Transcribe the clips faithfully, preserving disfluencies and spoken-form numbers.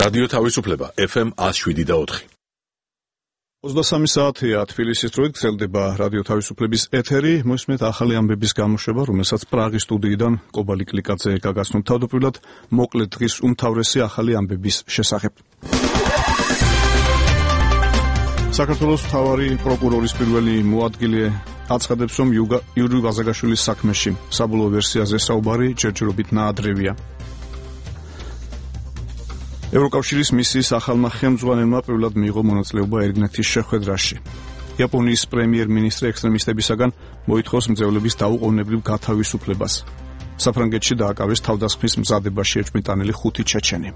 რადიო თავისუფლება ეფ ემ one oh seven და four. ოცდასამი საათია თბილისის დროით გრძელდება რადიო თავისუფლების ეთერი. მოსმენთ ახალი ამბების გამოშვება, რომელსაც პრაღის სტუდიიდან კობალი კლიკაძე გაგაცნობ თავდაპირველად მოკლე დღის უმთავრესი ახალი ამბების შესახებ. საქართველოს მთავარი პროკურორის პირველი მოადგილე აცხადებს, რომ იური ვაზაგაშვილის საქმეში საბოლოო ვერსიაზე საუბარი ჯერჯერობით ნაადრევია. ევროკავშირის მისიის ახალმა ხელმძღვანელმა პირველად მიიღო მონაწილეობა ერგნეთის შეხვედრაში. იაპონიის პრემიერ-მინისტრი ექსტრემისტებისაგან მოითხოვს მძევლების დაუყოვნებლივ გათავისუფლებას. საფრანგეთში დააკავეს თავდასხმის მზადებაში ეჭვმიტანილი ხუთი ჩეჩენი.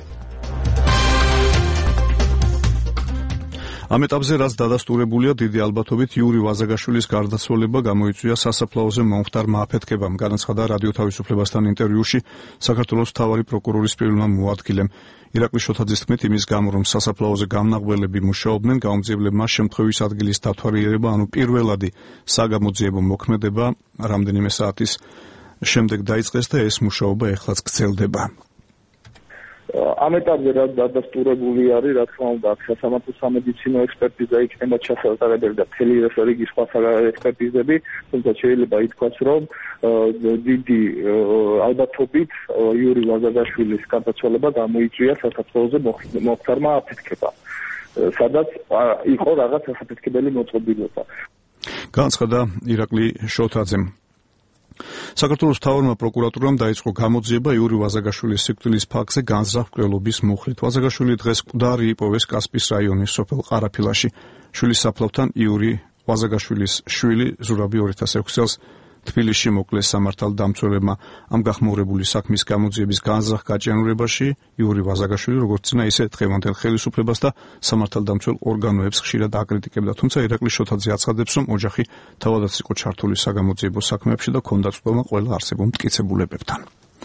ამ ეტაპზე რაც დადასტურებულია, დიდი ალბათობით იური ვაზაგაშვილის გარდაცვალება გამოიწვია სასაფლაოზე მომხდარმა აფეთქებამ, განაცხადა რადიო თავისუფლებასთან ინტერვიუში საქართველოს მთავარი პროკურორის პირველმა მოადგილემ. ირაკლი შოთაძის თქმით, იმის გამო, რომ სასაფლაოზე გამნაღველები მუშაობდნენ, გაუმძიებლებმა შემთხვევის ადგილის დათვალიერება, ანუ პირველადი საგამოძიებო მოქმედება რამდენიმე საათის შემდეგ დაიწყეს და ეს მუშაობა ეხლაც გრძელდება. ამ ეტაპზე რაც დადასტურებული არის, რა თქმა უნდა, სასამართლო სამედიცინო ექსპერტიზა იქნება ჩასატარებელი და მთელი რიგი სხვა ექსპერტიზები, თუმცა შეიძლება ითქვას, რომ დიდი ალბათობით იური ვაზაგაშვილის გარდაცვალება გამოიწვია სასაფლაოზე მომხდარმა აფეთქებამ, სადაც იყო რაღაც ასაფეთქებელი მოწყობილობა. განაცხადა ირაკლი შოთაძემ. საქართველოს მთავარმა პროკურატურამ დაიწყო გამოძიება იური ვაზაგაშვილის სიკვდილის ფაქტზე განზრახ მკვლელობის მუხლით. ვაზაგაშვილი დღეს მკვდარი იპოვეს კასპის რაიონის სოფელ ყარაფილაში. შვილის საფლავთან იური ვაზაგაშვილის შვილი ზურაბი ორი ათას ექვსი წელს თბილისში მოკლეს სამართალდამცველებმა. ამ გახმოურებული საქმის გამოძიების განზრახ გაჭიანურებაში იური ვაზაგაშვილი როგორც წინა, ისე დღევანდელ ხელისუფლებას და სამართალდამცველ ორგანოებს ხშირად აკრიტიკებდა. თუმცა ირაკლი შოთაძე აცხადებს, რომ ოჯახი თავადაც იყო ჩართული საგამოძიებო საქმეებში და ჰქონდა წვდომა ყველა არსებულ მტკიცებულებებთან.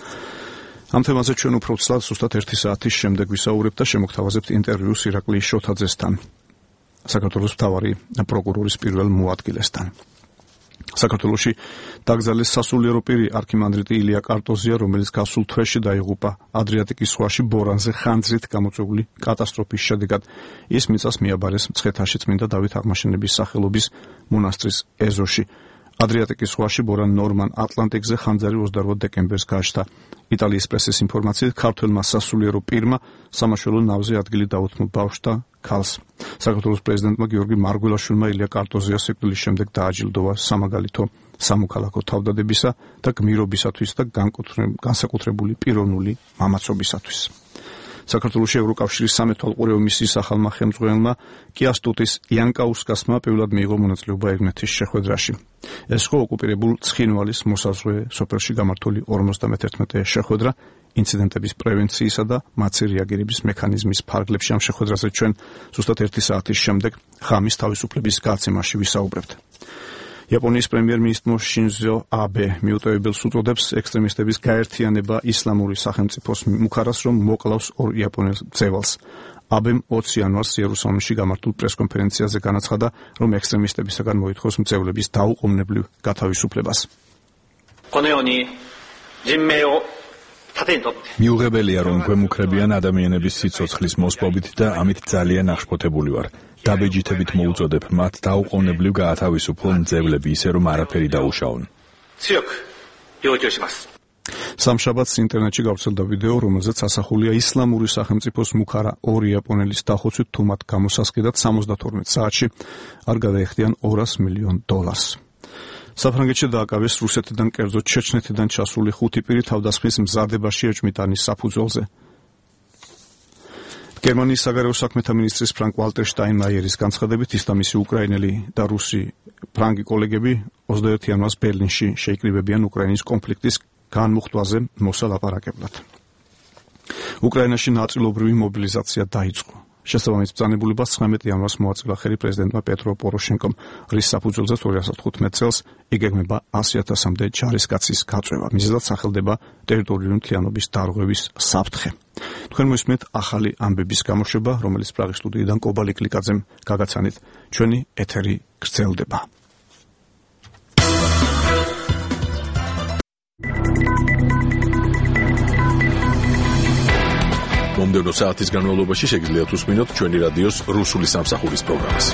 ამ თემაზე ჩვენ უფრო ცლად ზუსტად ერთი საათის შემდეგ ვისაუბრებთ და შემოგთავაზებთ ინტერვიუს ირაკლი შოთაძესთან, საქართველოს მთავარი პროკურორის პირველ მოადგილესთან. საქართველოში დაკრძალეს სასულიერო პირი არქიმანდრიტი ილია კარტოზია, რომელიც გასულ თვეში დაიღუპა ადრიატიკის ზღვაში ბორანზე ხანძრით გამოწვეული კატასტროფის შედეგად. ის მიწას მიაბარეს მცხეთაში წმინდა დავით აღმაშენების სახელობის მონასტრის ეზოში. ადრიატიკის ზღვაში ბორან ნორმან ატლანტიკზე ხანძარი ოცდაოთხ დეკემბერს გაჩნდა. იტალიის პრესის ინფორმაციით, ქართველმა სასულიერო პირმა სამაშველო ნავზე ადგილი დაუთმო ბავშვს და ქალს. საქართველოს პრეზიდენტმა გიორგი მარგველაშვილმა ილია კარტოზიას სიკვდილის შემდეგ დააჯილდოვა სამაგალითო სამოქალაქო თავდადებისა და გმირობისათვის და განსაკუთრებული პიროვნული მამაცობისათვის. საქართველოში ევროკავშირის სამეთვალყურეო მისიის ახალმა ხელმძღვანელმა კიასტუტის იანკაუსკასმა პირველად მიიღო მონაწილეობა ერგნეთის შეხვედრაში. ეს იყო ოკუპირებულ ცხინვალის მოსაზღვრე სოფელში გამართული ორმოცდამეთერთმეტე შეხვედრა ინციდენტების პრევენციისა და მათზე რეაგირების მექანიზმის ფარგლებში. ამ შეხვედრაზე ჩვენ ზუსტად ერთი საათის შემდეგ ღამის თავისუფლების გაცემაში ვისაუბრებთ. იაპონიის პრემიერ-მინისტრი შინზო აბე მიუტევებელს უწოდებს ექსტრემისტების გაერთიანება ისლამური სახელმწიფოს მუქარას, რომ მოკლავს ორ იაპონელ მძევალს. აბემ ოცი იანვარს იერუსალიმში გამართულ პრესკონფერენციაზე განაცხადა, რომ ექსტრემისტებისაგან მოითხოვს მძევლების დაუყოვნებლივ გათავისუფლებას. მიუღებელია, რომ გვემუქრებიან ადამიანების სიცოცხლის მოსპობით და ამით ძალიან აღშფოთებული ვარ. დაბეჯითებით მოუწოდებ მათ დაუყოვნებლივ გაათავისუფლონ მძევლები, ისე რომ არაფერი დაუშაონ. სამშაბათს ინტერნეტში გავრცელდა ვიდეო, რომელზეც ასახულია ისლამური სახელმწიფოს მუქარა ორი იაპონელის დახოცვით, თუ მათ გამოსასყიდად სამოცდათორმეტ საათში არ გადაეხდიან ორასი მილიონ დოლარს. საფრანგეთში დააკავეს რუსეთიდან, კერძოდ ჩეჩნეთიდან ჩასული ხუთი პირი თავდასხმის მზადებაში ეჭვმიტანის საფუძველზე. გერმანიის საგარეო საქმეთა მინისტრის ფრანკ ვალტერ შტაინმაიერის განცხადებით, ის და მისი უკრაინელი და რუსი ფრანგი კოლეგები ოცდაერთი იანვარს ბერლინში შეიკრიბებიან უკრაინის კონფლიქტის განმუხტვაზე მოსალაპარაკებლად. უკრაინაში ნაწილობრივი მობილიზაცია დაიწყო. შესაბამის ბრძანებულებას ცხრამეტი იანვარს მოაწილა ხელი პრეზიდენტმა პეტრო პოროშენკომ, რის საფუძველზეც ორი ათას თხუთმეტ წელს იგეგმება ასი ათასამდე ჯარისკაცის გაწვევა. მიზეზად სახელდება ტერიტორიული მთლიანობის დარღვევის საფრთხე. თქვენ მოსმენთ ახალი ამბების გამოშვება, რომელიც პრაღის სტუდიიდან კობალი კლიკაძემ გაგაცანით. ჩვენი ეთერი გრძელდება. მომდევნო საათის განმავლობაში შეგიძლიათ უსმინოთ ჩვენი რადიოს რუსული სამსახურის პროგრამას.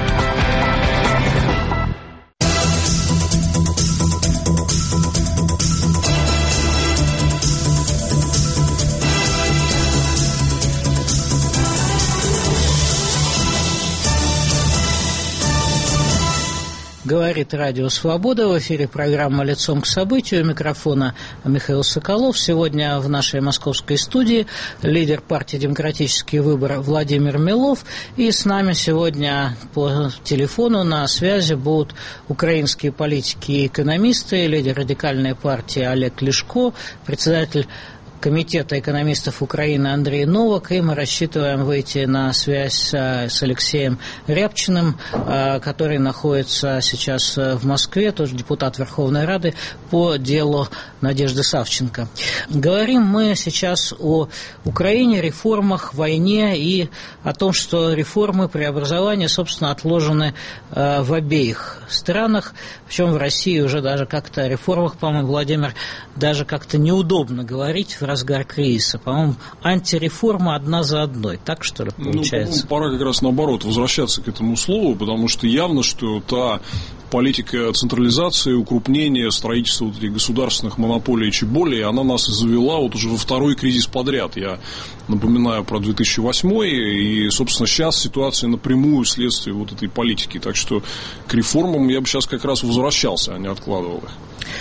Говорит Радио Свобода. В эфире программа «Лицом к событию». У микрофона Михаил Соколов. Сегодня в нашей московской студии лидер партии «Демократический выбор» Владимир Милов. И с нами сегодня по телефону на связи будут украинские политики и экономисты, лидер радикальной партии Олег Ляшко, председатель Комитета экономистов Украины Андрей Новак, и мы рассчитываем выйти на связь с Алексеем Рябчиным, который находится сейчас в Москве, тоже депутат Верховной Рады по делу Надежды Савченко. Говорим мы сейчас о Украине, реформах, войне и о том, что реформы, преобразования, собственно, отложены в обеих странах, причем в России уже даже как-то о реформах, по-моему, Владимир, даже как-то неудобно говорить в разгар кризиса. По-моему, антиреформа одна за одной. Так, что ли, получается? Ну, пора как раз наоборот возвращаться к этому слову, потому что явно, что та политика централизации, укрупнения, строительства вот этих государственных монополий и чеболей, она нас и завела вот уже во второй кризис подряд. Я напоминаю про две тысячи восьмой, и, собственно, сейчас ситуация напрямую следствие вот этой политики. Так что к реформам я бы сейчас как раз возвращался, а не откладывал их.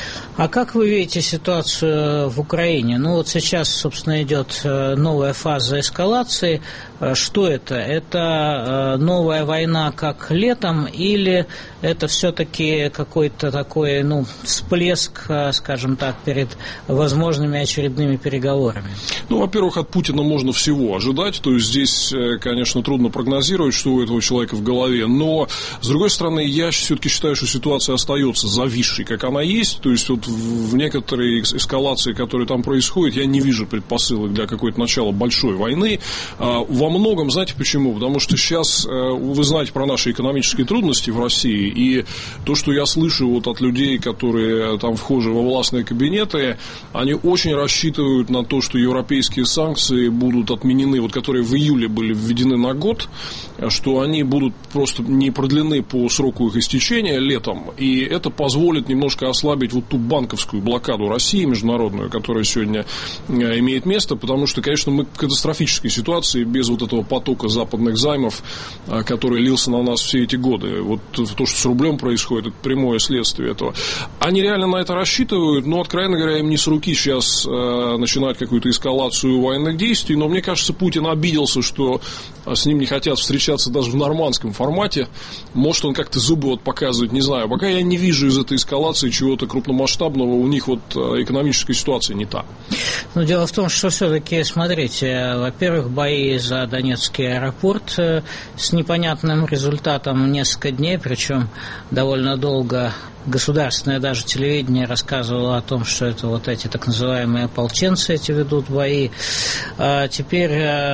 А как вы видите ситуацию в Украине? Ну, вот сейчас, собственно, идет новая фаза эскалации. Что это? Это новая война, как летом, или это все-таки какой-то такой, ну, всплеск, скажем так, перед возможными очередными переговорами? Ну, во-первых, от Путина можно всего ожидать. То есть здесь, конечно, трудно прогнозировать, что у этого человека в голове. Но, с другой стороны, я все-таки считаю, что ситуация остается зависшей, как она есть. То есть вот в некоторой эскалации, которая там происходит, я не вижу предпосылок для какого-то начала большой войны. Во многом, знаете почему? Потому что сейчас вы знаете про наши экономические трудности в России, и то, что я слышу вот от людей, которые там вхожи во властные кабинеты, они очень рассчитывают на то, что европейские санкции будут отменены, вот которые в июле были введены на год, что они будут просто не продлены по сроку их истечения летом, и это позволит немножко ослабить вот ту банковскую блокаду России международную, которая сегодня имеет место, потому что, конечно, мы в катастрофической ситуации без вот этого потока западных займов, который лился на нас все эти годы. Вот то, что с рублем происходит, это прямое следствие этого. Они реально на это рассчитывают, но, откровенно говоря, им не с руки сейчас начинать какую-то эскалацию военных действий, но мне кажется, Путин обиделся, что с ним не хотят встречаться даже в нормандском формате. Может, он как-то зубы вот показывает, не знаю. Пока я не вижу из этой эскалации чего-то крупномасштабного, у них вот экономическая ситуация не та. Но дело в том, что все-таки, смотрите, во-первых, бои за Донецкий аэропорт с непонятным результатом несколько дней, причем довольно долго. Государственное даже телевидение рассказывало о том, что это вот эти так называемые ополченцы эти ведут бои. А теперь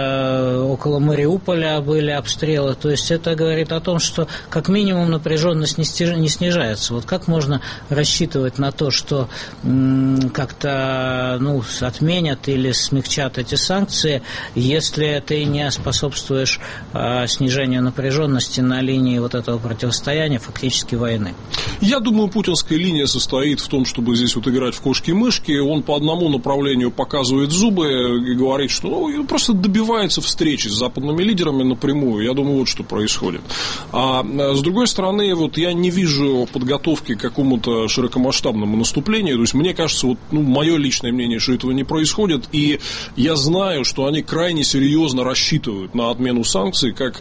э, около Мариуполя были обстрелы. То есть это говорит о том, что как минимум напряженность не, стяж... не снижается. Вот как можно рассчитывать на то, что м- как-то ну, отменят или смягчат эти санкции, если ты не способствуешь э, снижению напряженности на линии вот этого противостояния, фактически войны? Я думаю, Думаю, путинская линия состоит в том, чтобы здесь вот играть в кошки-мышки. Он по одному направлению показывает зубы и говорит, что ну, просто добивается встречи с западными лидерами напрямую. Я думаю, вот что происходит. А с другой стороны, вот я не вижу подготовки к какому-то широкомасштабному наступлению. То есть, мне кажется, вот, ну, мое личное мнение, что этого не происходит. И я знаю, что они крайне серьезно рассчитывают на отмену санкций как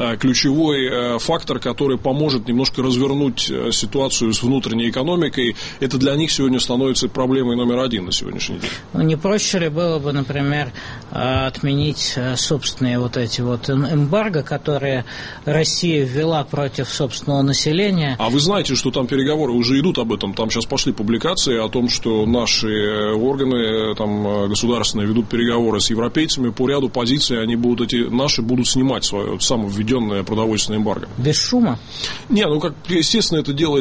ключевой фактор, который поможет немножко развернуть ситуацию с внутренней экономикой. Это для них сегодня становится проблемой номер один на сегодняшний день. Ну, не проще ли было бы, например, отменить собственные вот эти вот эмбарго, которые Россия ввела против собственного населения? А вы знаете, что там переговоры уже идут об этом. Там сейчас пошли публикации о том, что наши органы там, государственные ведут переговоры с европейцами по ряду позиций. Они будут, эти наши будут снимать свое самовведенное продовольственное эмбарго. Без шума? Не, ну как, естественно, это делается потихоньку.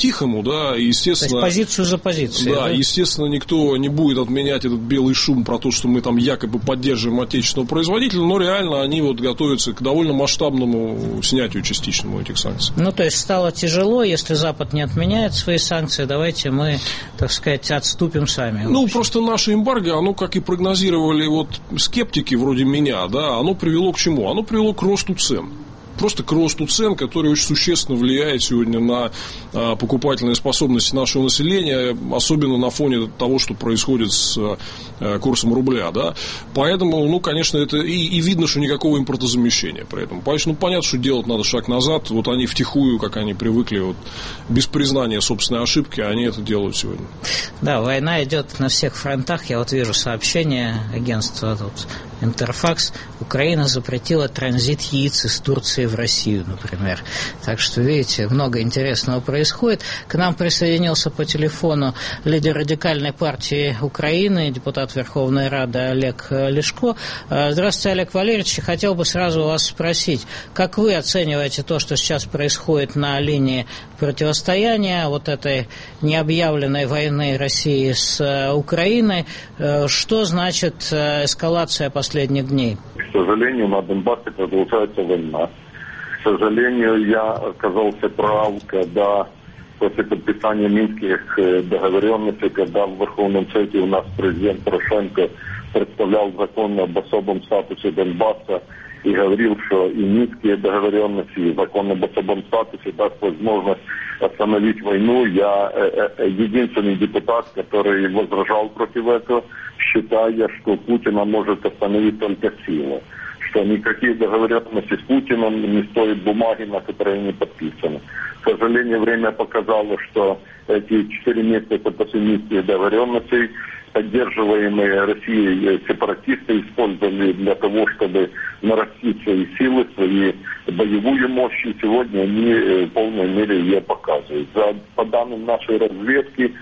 по-тихому, да, и, естественно... То есть позицию за позицией. Да, да, естественно, никто не будет отменять этот белый шум про то, что мы там якобы поддерживаем отечественного производителя, но реально они вот готовятся к довольно масштабному снятию частичному этих санкций. Ну, то есть стало тяжело, если Запад не отменяет свои санкции, давайте мы, так сказать, отступим сами. Ну, просто наше эмбарго, оно, как и прогнозировали вот скептики вроде меня, да, оно привело к чему? Оно привело к росту цен. Просто к росту цен, который очень существенно влияет сегодня на а, покупательные способности нашего населения, особенно на фоне того, что происходит с а, курсом рубля. Да? Поэтому, ну, конечно, это и, и видно, что никакого импортозамещения при этом. Поэтому, ну, понятно, что делать надо шаг назад. Вот они втихую, как они привыкли, вот, без признания собственной ошибки, они это делают сегодня. Да, война идет на всех фронтах. Я вот вижу сообщение агентства тут, Интерфакс. Украина запретила транзит яиц из Турции в Россию, например. Так что, видите, много интересного происходит. К нам присоединился по телефону лидер радикальной партии Украины, депутат Верховной Рады Олег Ляшко. Здравствуйте, Олег Валерьевич. Хотел бы сразу вас спросить, как вы оцениваете то, что сейчас происходит на линии противостояния вот этой необъявленной войны России с Украиной? Что значит эскалация последних дней? К сожалению, на Донбассе продолжается война. К сожалению, я оказался прав, когда после подписания минских договоренностей, когда в Верховном Совете у нас президент Порошенко представлял закон об особом статусе Донбасса и говорил, что и минские договоренности, и закон об особом статусе даст возможность остановить войну. Я э, э, единственный депутат, который возражал против этого, считая, что Путина может остановить только сила. Что никакие договоренности с Путиным не стоят бумаги, на которой они подписаны. К сожалению, время показало, что эти четыре месяца после минских договоренностей поддерживаемые Россией сепаратисты использовали для того, чтобы нарастить свои силы, свои боевую мощь, и сегодня они в полной мере ее показывают. За, по данным нашей разведки,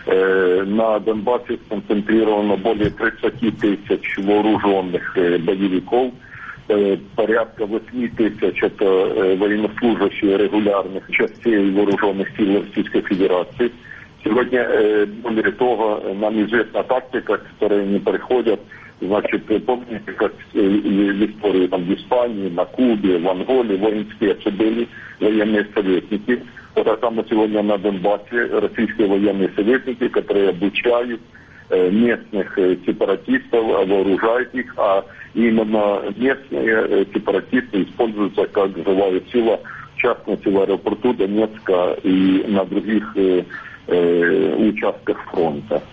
э, на Донбассе сконцентрировано более тридцать тысяч вооруженных э, боевиков, э, порядка восемь тысяч это э, военнослужащие регулярных частей вооруженных сил Российской Федерации. Сегодня, э, более того, нам известна тактика, к которой они приходят. Значит, помните, как в истории там, в Испании, на Кубе, в Анголе воинские были военные советники. Вот а там сегодня на Донбассе российские военные советники, которые обучают э, местных э, сепаратистов, вооружают их, а именно местные э, сепаратисты используются как живая сила, в частности в аэропорту Донецка и на других э, участках фронта.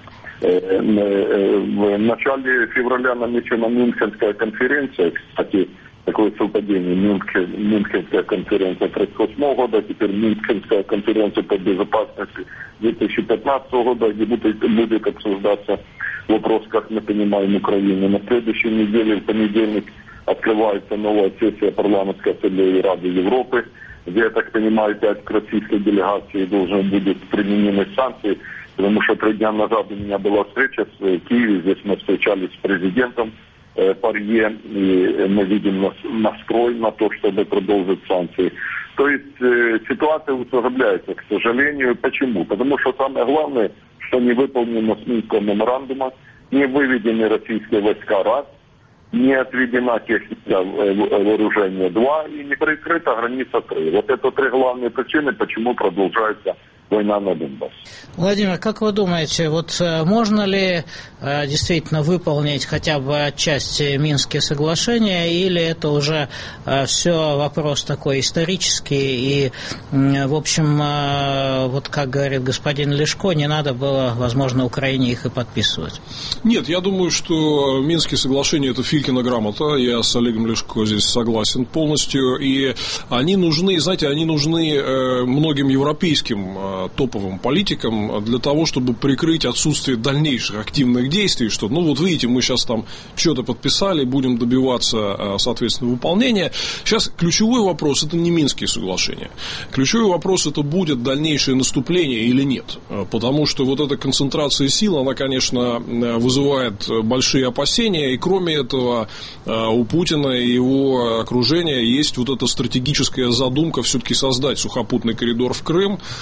В начале февраля намечена Мюнхенская конференция, кстати, такое совпадение, Мюнхенская конференция тридцать восьмого года, теперь Мюнхенская конференция по безопасности две тысячи пятнадцатого года, где будет, будет обсуждаться вопрос, как мы понимаем, Украины. На следующей неделе, в понедельник, открывается новая сессия парламентской ассамблеи Рады Европы, где, я так понимаю, опять к российской делегации должны будут применены санкции, потому что три дня назад у меня была встреча в Киеве, здесь мы встречались с президентом э, Парье, и мы видим настрой на то, чтобы продолжить санкции. То есть э, ситуация усугубляется, к сожалению. Почему? Потому что самое главное, что не выполнено с Минского меморандума, не выведены российские войска раз, не отведена техника вооружения два и не прикрыта граница три. Вот это три главные причины, почему продолжается война на Донбассе. Владимир, как вы думаете, вот можно ли э, действительно выполнить хотя бы отчасти Минские соглашения, или это уже э, все вопрос такой исторический, и, э, в общем, э, вот как говорит господин Ляшко, не надо было, возможно, Украине их и подписывать? Нет, я думаю, что Минские соглашения – это Филькина грамота, я с Олегом Ляшко здесь согласен полностью, и они нужны, знаете, они нужны э, многим европейским э, топовым политикам для того, чтобы прикрыть отсутствие дальнейших активных действий, что, ну, вот видите, мы сейчас там что-то подписали, будем добиваться, соответственно, выполнения. Сейчас ключевой вопрос – это не Минские соглашения. Ключевой вопрос – это будет дальнейшее наступление или нет. Потому что вот эта концентрация сил, она, конечно, вызывает большие опасения, и кроме этого у Путина и его окружения есть вот эта стратегическая задумка все-таки создать сухопутный коридор в Крым, в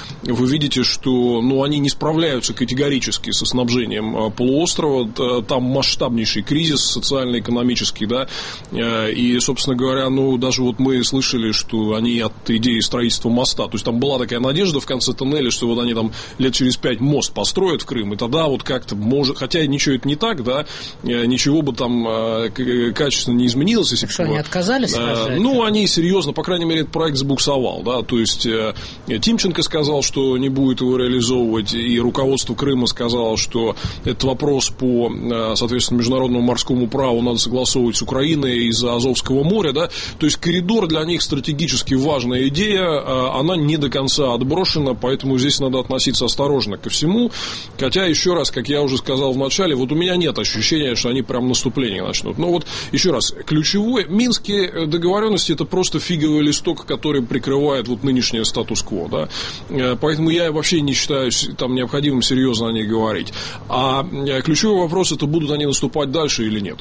вы видите, что ну, они не справляются категорически со снабжением полуострова. Там масштабнейший кризис социально-экономический, да, и, собственно говоря, ну, даже вот мы слышали, что они от идеи строительства моста, то есть там была такая надежда в конце тоннеля, что вот они там лет через пять мост построят в Крым, и тогда вот как-то может, хотя ничего это не так, да, ничего бы там качественно не изменилось. Если что, бы, они отказались? А, ну, они серьезно, по крайней мере, этот проект забуксовал, да, то есть Тимченко сказал, что не будет его реализовывать, и руководство Крыма сказало, что этот вопрос по, соответственно, международному морскому праву надо согласовывать с Украиной из-за Азовского моря, да, то есть коридор для них стратегически важная идея, она не до конца отброшена, поэтому здесь надо относиться осторожно ко всему, хотя, еще раз, как я уже сказал в начале, вот у меня нет ощущения, что они прям наступление начнут, но вот, еще раз, ключевое, Минские договоренности это просто фиговый листок, который прикрывает вот нынешнее статус-кво, да, поэтому я вообще не считаю там необходимым серьезно о них говорить, а ключевой вопрос это будут они наступать дальше или нет.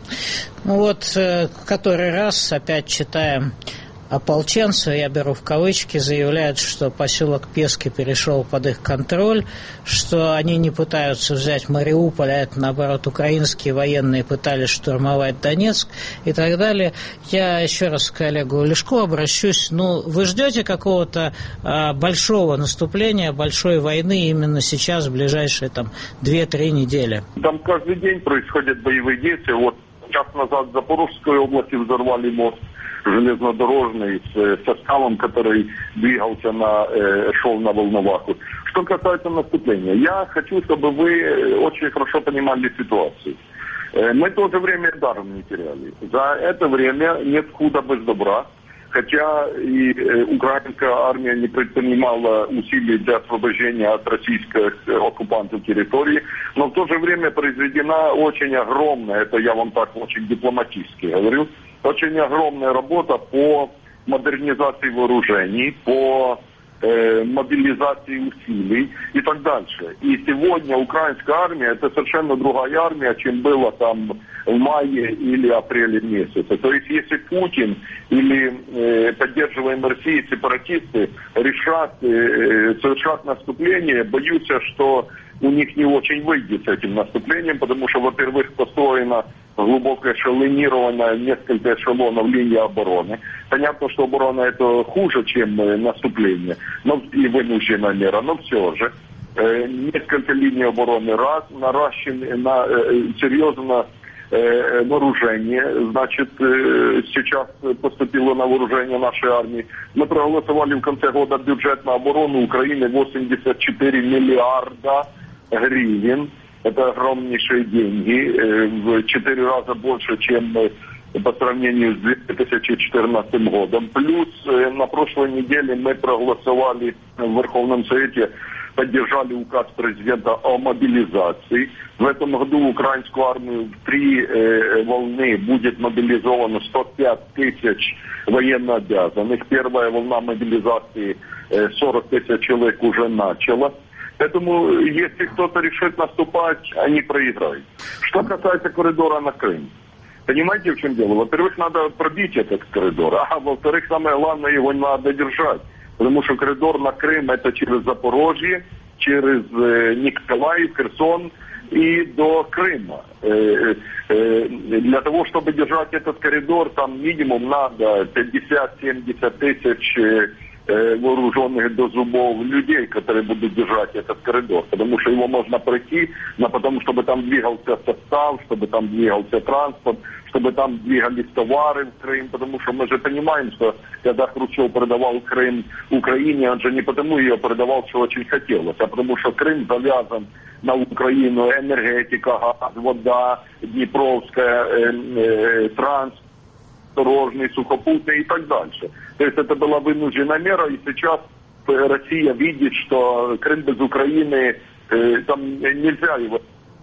Ну вот, который раз опять читаем, ополченцы, я беру в кавычки, заявляют, что поселок Пески перешел под их контроль, что они не пытаются взять Мариуполь, а это, наоборот, украинские военные пытались штурмовать Донецк и так далее. Я еще раз к Олегу Ляшко обращусь. Ну, вы ждете какого-то а, большого наступления, большой войны именно сейчас, в ближайшие там две-три недели? Там каждый день происходят боевые действия. Вот час назад в Запорожской области взорвали мост железнодорожный с составом, который двигался на, э, шел на Волноваху. Что касается наступления, я хочу, чтобы вы очень хорошо понимали ситуацию. Э, мы тоже время даром не теряли. За это время нет худа без добра. Хотя и э, украинская армия не предпринимала усилий для освобождения от российских э, оккупантов территории, но в то же время произведена очень огромная, это я вам так очень дипломатически говорю, очень огромная работа по модернизации вооружений, по э, мобилизации усилий и так дальше. И сегодня украинская армия это совершенно другая армия, чем была там в мае или апреле месяце. То есть если Путин или э, поддерживаемые Россией сепаратисты решат э, совершать наступление, боюсь, что у них не очень выйдет с этим наступлением, потому что, во-первых, построено глубокое эшелонированное несколько эшелонов линии обороны. Понятно, что оборона это хуже, чем наступление, но и вынужденная мера, но все же. Э, несколько линий обороны раз, наращены, на, э, серьезно э, вооружение, значит, э, сейчас поступило на вооружение нашей армии. Мы проголосовали в конце года бюджет на оборону Украины восемьдесят четыре миллиарда гривен. Это огромнейшие деньги, в четыре раза больше, чем по сравнению с две тысячи четырнадцатым годом. Плюс на прошлой неделе мы проголосовали в Верховном Совете, поддержали указ президента о мобилизации. В этом году в украинскую армию в три э, волны будет мобилизовано сто пять тысяч военнообязанных. Первая волна мобилизации э, сорок тысяч человек уже начала. Поэтому, если кто-то решит наступать, они проиграют. Что касается коридора на Крым. Понимаете, в чем дело? Во-первых, надо пробить этот коридор, а во-вторых, самое главное, его надо держать. Потому что коридор на Крым это через Запорожье, через э, Николаев, Херсон и до Крыма. Э, э, для того, чтобы держать этот коридор, там минимум надо пятьдесят-семьдесят тысяч э, вооруженных до зубов людей, которые будут держать этот коридор, потому что его можно пройти, но потому чтобы там двигался состав, чтобы там двигался транспорт, чтобы там двигались товары в Крым, потому что мы же понимаем, что когда Хрущев продавал Крым Украине, он же не потому ее продавал, что очень хотелось, а потому что Крым завязан на Украину, энергетика, газ, вода, Днепровская, э, э, транспорт, дорожный, сухопутный и так дальше. То есть это была вынужденная мера, и сейчас Россия видит, что Крым без Украины, э, там нельзя его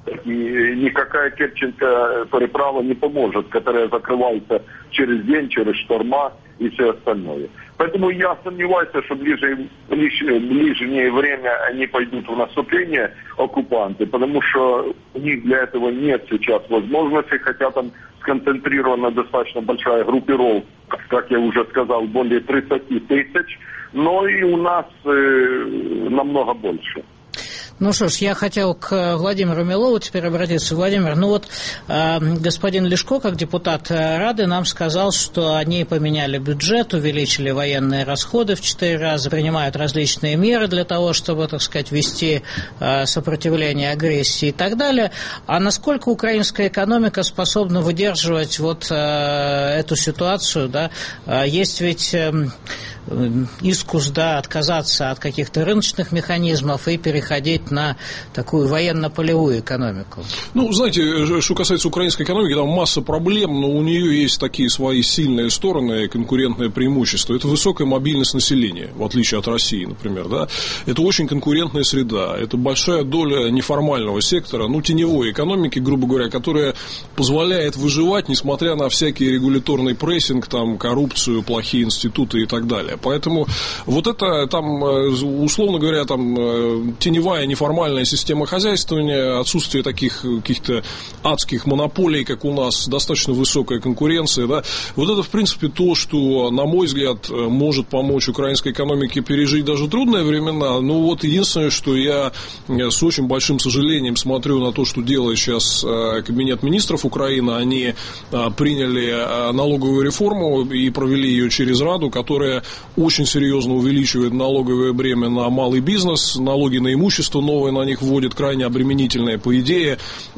и никакая Керченская переправа не поможет, которая закрывается через день, через шторма и все остальное. Поэтому я сомневаюсь, что в ближнее, ближнее время они пойдут в наступление, оккупанты, потому что у них для этого нет сейчас возможности, хотя там сконцентрирована достаточно большая группировка, как я уже сказал, более тридцать тысяч, но и у нас э, намного больше. Ну что ж, я хотел к Владимиру Милову теперь обратиться. Владимир, ну вот э, господин Лешко, как депутат Рады, нам сказал, что они поменяли бюджет, увеличили военные расходы в четыре раза, принимают различные меры для того, чтобы, так сказать, вести э, сопротивление агрессии и так далее. А насколько украинская экономика способна выдерживать вот э, эту ситуацию, да? Есть ведь э, искус, да, отказаться от каких-то рыночных механизмов и переходить на такую военно-полевую экономику. Ну, знаете, что касается украинской экономики, там масса проблем, но у нее есть такие свои сильные стороны, конкурентное преимущество. Это высокая мобильность населения, в отличие от России, например, да. Это очень конкурентная среда, это большая доля неформального сектора, ну, теневой экономики, грубо говоря, которая позволяет выживать, несмотря на всякий регуляторный прессинг, там, коррупцию, плохие институты и так далее. Поэтому вот это, там, условно говоря, там, теневая неформальная система хозяйствования, отсутствие таких каких-то адских монополий, как у нас, достаточно высокая конкуренция, да, вот это, в принципе, то, что, на мой взгляд, может помочь украинской экономике пережить даже трудные времена. Ну, вот единственное, что я с очень большим сожалением смотрю на то, что делает сейчас Кабинет министров Украины. Они приняли налоговую реформу и провели ее через Раду, которая очень серьезно увеличивает налоговое бремя на малый бизнес, налоги на имущество новые на них вводит, крайне обременительные. По идее,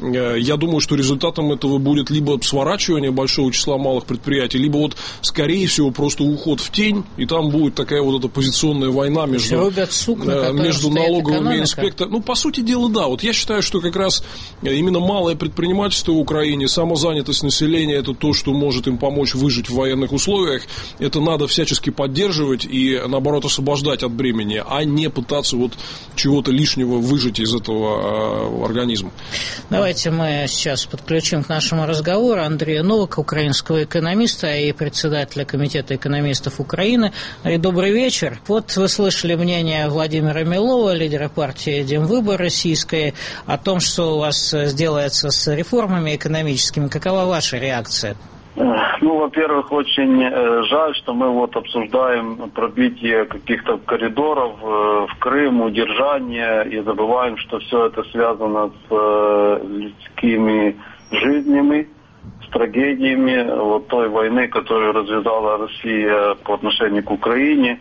я думаю, что результатом этого будет либо сворачивание большого числа малых предприятий, либо вот, скорее всего, просто уход в тень, и там будет такая вот эта позиционная война между, сук, на между налоговыми инспекторами. Ну, по сути дела, да. Вот я считаю, что как раз именно малое предпринимательство в Украине, самозанятость населения, это то, что может им помочь выжить в военных условиях. Это надо всячески поддерживать и, наоборот, освобождать от бремени, а не пытаться вот чего-то лишнего выжать из этого организма. Давайте мы сейчас подключим к нашему разговору Андрея Новака, украинского экономиста и председателя Комитета экономистов Украины. Добрый вечер. Вот вы слышали мнение Владимира Милова, лидера партии Демвыбор российской, о том, что у вас сделается с реформами экономическими. Какова ваша реакция? Ну, во-первых, очень жаль, что мы вот обсуждаем пробитие каких-то коридоров в Крым, удержание, и забываем, что все это связано с людскими жизнями, с трагедиями вот той войны, которую развязала Россия по отношению к Украине.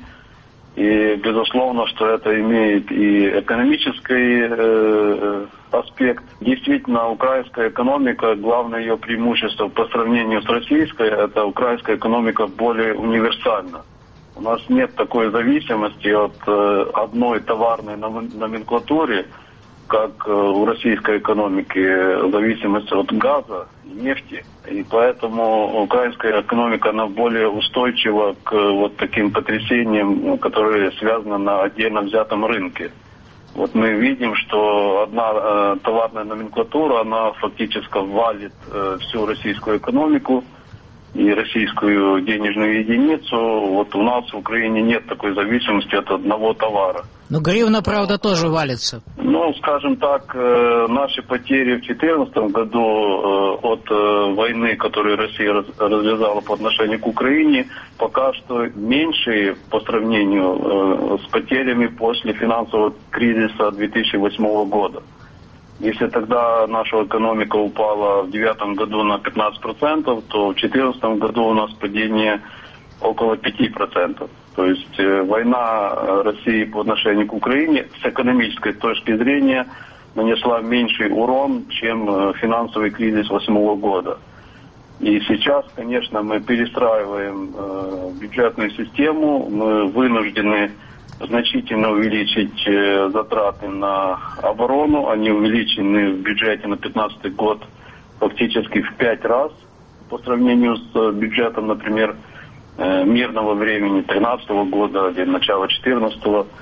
И, безусловно, что это имеет и экономический э, аспект. Действительно, украинская экономика, главное ее преимущество по сравнению с российской, это украинская экономика более универсальна. У нас нет такой зависимости от э, одной товарной номенклатуры, как у российской экономики зависимость от газа и нефти. И поэтому украинская экономика, она более устойчива к вот таким потрясениям, которые связаны на отдельно взятом рынке. Вот мы видим, что одна э, товарная номенклатура, она фактически валит э, всю российскую экономику и российскую денежную единицу. Вот у нас в Украине нет такой зависимости от одного товара. Но гривна, правда, тоже валится. Ну, скажем так, наши потери в две тысячи четырнадцатом году от войны, которую Россия развязала по отношению к Украине, пока что меньше по сравнению с потерями после финансового кризиса две тысячи восьмого года. Если тогда наша экономика упала в две тысячи девятом году на пятнадцать процентов, то в две тысячи четырнадцатом году у нас падение около пяти процентов. То есть э, война России по отношению к Украине с экономической точки зрения нанесла меньший урон, чем э, финансовый кризис восьмого года. И сейчас, конечно, мы перестраиваем э, бюджетную систему, мы вынуждены значительно увеличить э, затраты на оборону. Они увеличены в бюджете на две тысячи пятнадцатый год фактически в пять раз по сравнению с бюджетом, например, мирного времени две тысячи тринадцатого года или начала две тысячи четырнадцатого.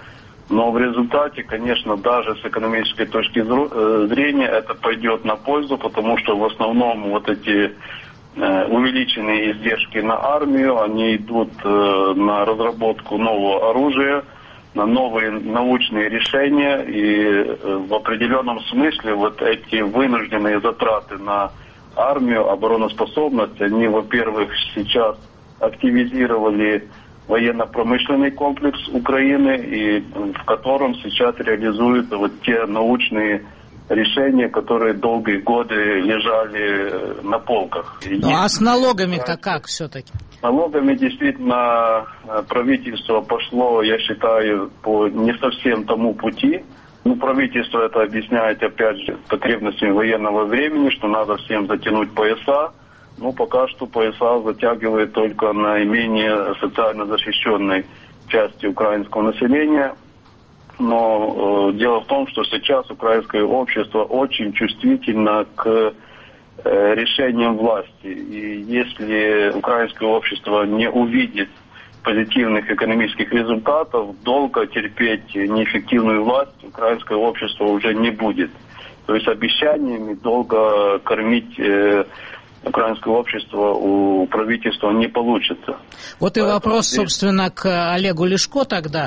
Но в результате, конечно, даже с экономической точки зрения это пойдет на пользу, потому что в основном вот эти увеличенные издержки на армию, они идут на разработку нового оружия, на новые научные решения, и в определенном смысле вот эти вынужденные затраты на армию, обороноспособность, они, во-первых, сейчас активизировали военно-промышленный комплекс Украины, и в котором сейчас реализуются вот те научные решения, которые долгие годы лежали на полках. Ну, а с налогами-то как все-таки? С налогами действительно правительство пошло, я считаю, по не совсем тому пути. Ну, правительство это объясняет, опять же, потребностями военного времени, что надо всем затянуть пояса. Ну, пока что пояса затягивает только наименее социально защищенной части украинского населения. Но э, дело в том, что сейчас украинское общество очень чувствительно к э, решениям власти. И если украинское общество не увидит позитивных экономических результатов, долго терпеть неэффективную власть украинское общество уже не будет. То есть обещаниями долго кормить э, украинское общество у правительства не получится. Вот и вопрос, собственно, к Олегу Ляшко тогда.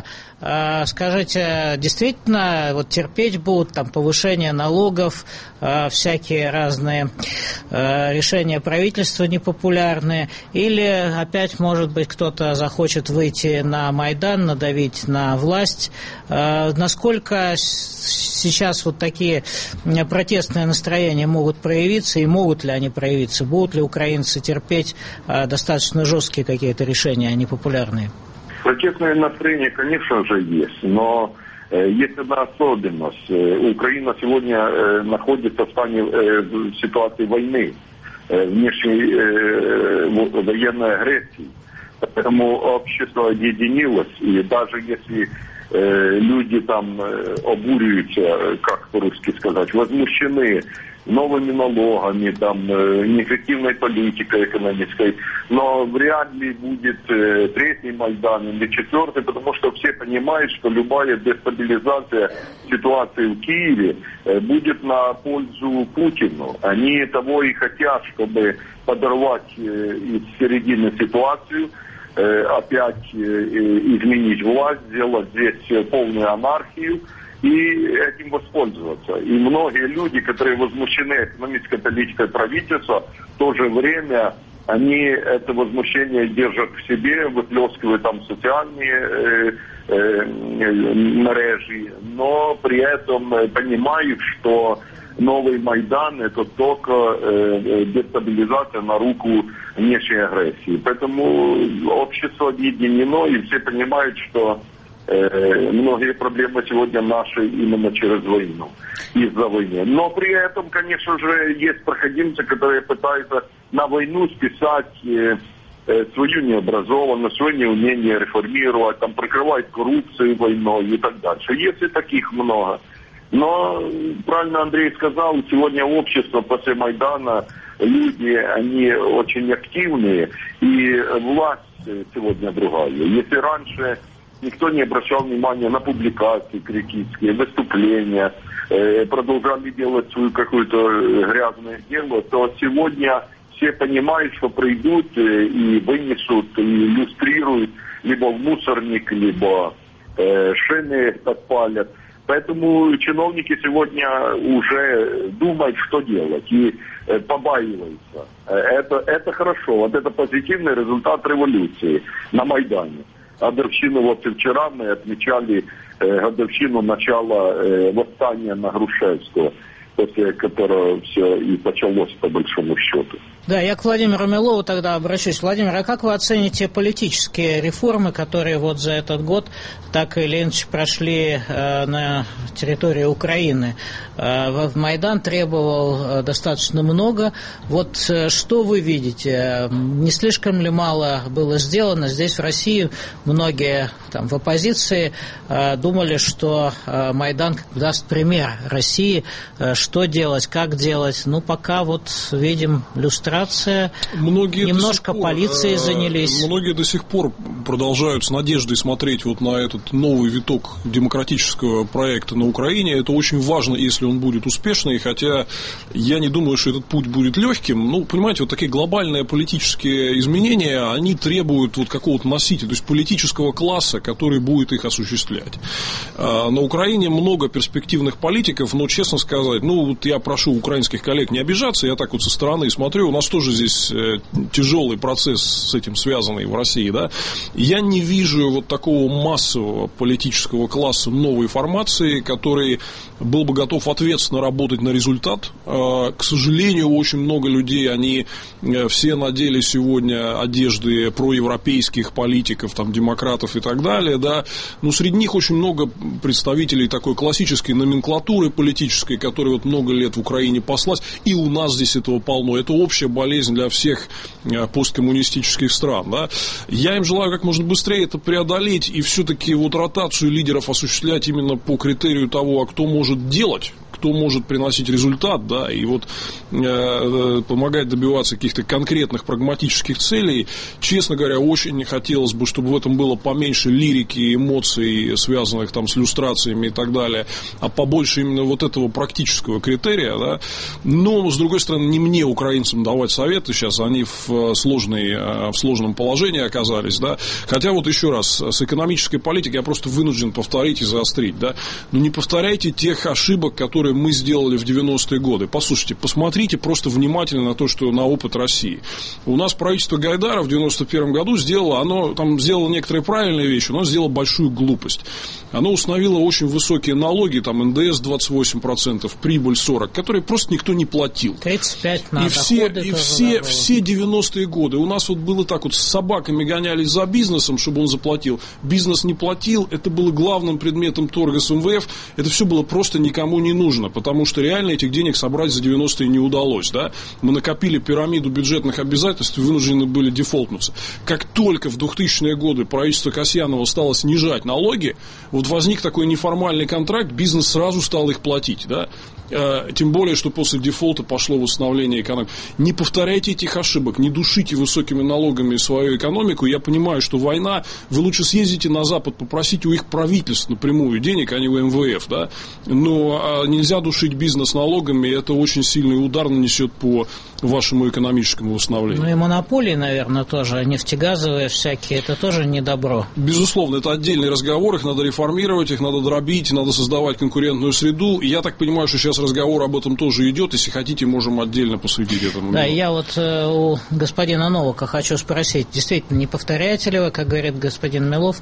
Скажите, действительно, вот терпеть будут там повышение налогов, всякие разные решения правительства непопулярные, или опять, может быть, кто-то захочет выйти на Майдан, надавить на власть? Насколько сейчас вот такие протестные настроения могут проявиться, и могут ли они проявиться? Будут ли украинцы терпеть достаточно жесткие какие-то решения, а не популярные? Протестное настроение, конечно же, есть, но э, есть одна особенность. Э, Украина сегодня э, находится в, стане, э, в ситуации войны, э, внешней э, военной агрессии. Поэтому общество объединилось, и даже если э, люди там э, обурюются, как по-русски сказать, возмущены новыми налогами, там, неэффективной политикой экономической, но вряд ли будет э, третий Майдан или четвертый, потому что все понимают, что любая дестабилизация ситуации в Киеве э, будет на пользу Путину. Они того и хотят, чтобы подорвать э, из середины ситуацию, э, опять э, изменить власть, сделать здесь полную анархию, и этим воспользоваться. И многие люди, которые возмущены экономической политикой правительства, в то же время они это возмущение держат в себе, выплескивают там социальные э, э, мережи, но при этом понимают, что новый Майдан это только э, дестабилизация на руку внешней агрессии. Поэтому общество объединено, и все понимают, что многие проблемы сегодня наши именно через войну, из-за войны. Но при этом, конечно же, есть проходимцы, которые пытаются на войну списать э, э, свою необразованность, свое неумение реформировать, там, прикрывать коррупцию войной и так дальше. Есть и таких много. Но, правильно Андрей сказал, сегодня общество после Майдана, люди, они очень активные, и власть сегодня другая. Если раньше никто не обращал внимания на публикации критические, выступления, э, продолжали делать свою какую-то грязное дело, то сегодня все понимают, что придут э, и вынесут, и иллюстрируют либо в мусорник, либо э, шины подпалят. Поэтому чиновники сегодня уже думают, что делать, и э, побаиваются. Это, это хорошо, вот это позитивный результат революции на Майдане. Годовщину, вот и вчера мы отмечали э, годовщину начала э, восстания на Грушевского, после которого все и началось по большому счету. Да, я к Владимиру Милову тогда обращусь. Владимир, а как вы оцените политические реформы, которые вот за этот год так или иначе прошли э, на территории Украины? Э, Майдан требовал э, достаточно много. Вот э, что вы видите? Не слишком ли мало было сделано? Здесь в России многие там, в оппозиции э, думали, что э, Майдан даст пример России, э, что делать, как делать. Ну, пока вот видим люстрация, многие немножко пор, полицией занялись. Многие до сих пор продолжают с надеждой смотреть вот на этот новый виток демократического проекта на Украине. Это очень важно, если он будет успешный, хотя я не думаю, что этот путь будет легким. Ну, понимаете, вот такие глобальные политические изменения, они требуют вот какого-то носителя, то есть политического класса, который будет их осуществлять. На Украине много перспективных политиков, но, честно сказать, ну, вот я прошу украинских коллег не обижаться, я так вот со стороны смотрю, у нас тоже здесь тяжелый процесс с этим связанный в России, да, я не вижу вот такого массового политического класса новой формации, который был бы готов ответственно работать на результат. К сожалению, очень много людей, они все надели сегодня одежды проевропейских политиков, там, демократов и так далее, да, но среди них очень много представителей такой классической номенклатуры политической, которая вот много лет в Украине паслась, и у нас здесь этого полно. Это общая болезнь для всех посткоммунистических стран, да. Я им желаю как можно быстрее это преодолеть и все-таки вот ротацию лидеров осуществлять именно по критерию того, а кто может делать, кто может приносить результат, да, и вот э, помогать добиваться каких-то конкретных прагматических целей. Честно говоря, очень хотелось бы, чтобы в этом было поменьше лирики, эмоций, связанных там с люстрациями и так далее, а побольше именно вот этого практического критерия, да. Но, с другой стороны, не мне, украинцам, давать советы сейчас, они в, сложной, в сложном положении оказались, да. Хотя вот еще раз, с экономической политикой я просто вынужден повторить и заострить, да. Но не повторяйте тех ошибок, которые мы сделали в девяностые годы. Послушайте, посмотрите просто внимательно на то, что на опыт России. У нас правительство Гайдара в девяносто первом году сделало, оно там сделало некоторые правильные вещи, но оно сделало большую глупость. Оно установило очень высокие налоги, там эн дэ эс двадцать восемь процентов, прибыль сорок процентов, которые просто никто не платил. тридцать пять процентов на и все, доходы. И все, все девяностые годы у нас вот было так вот, с собаками гонялись за бизнесом, чтобы он заплатил. Бизнес не платил, это было главным предметом торга с эм вэ эф. Это все было просто никому не нужно. Потому что реально этих денег собрать за девяностые не удалось, да? Мы накопили пирамиду бюджетных обязательств и вынуждены были дефолтнуться. Как только в двухтысячные годы правительство Касьянова стало снижать налоги, вот возник такой неформальный контракт, бизнес сразу стал их платить, да? Тем более, что после дефолта пошло восстановление экономики. Не повторяйте этих ошибок, не душите высокими налогами свою экономику. Я понимаю, что война, вы лучше съездите на Запад, попросите у их правительств напрямую денег, а не у эм вэ эф, да? Но нельзя душить бизнес налогами, это очень сильный удар нанесет по вашему экономическому восстановлению. Ну и монополии, наверное, тоже, нефтегазовые всякие, это тоже не добро. Безусловно, это отдельный разговор, их надо реформировать, их надо дробить, надо создавать конкурентную среду. И я так понимаю, что сейчас разговор об этом тоже идет, если хотите, можем отдельно посвятить этому. Да, я вот э, у господина Новака хочу спросить, действительно, не повторяете ли вы, как говорит господин Милов,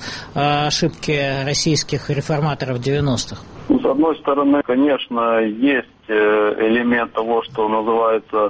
ошибки российских реформаторов девяностых? С одной стороны, конечно, есть элемент того, что называется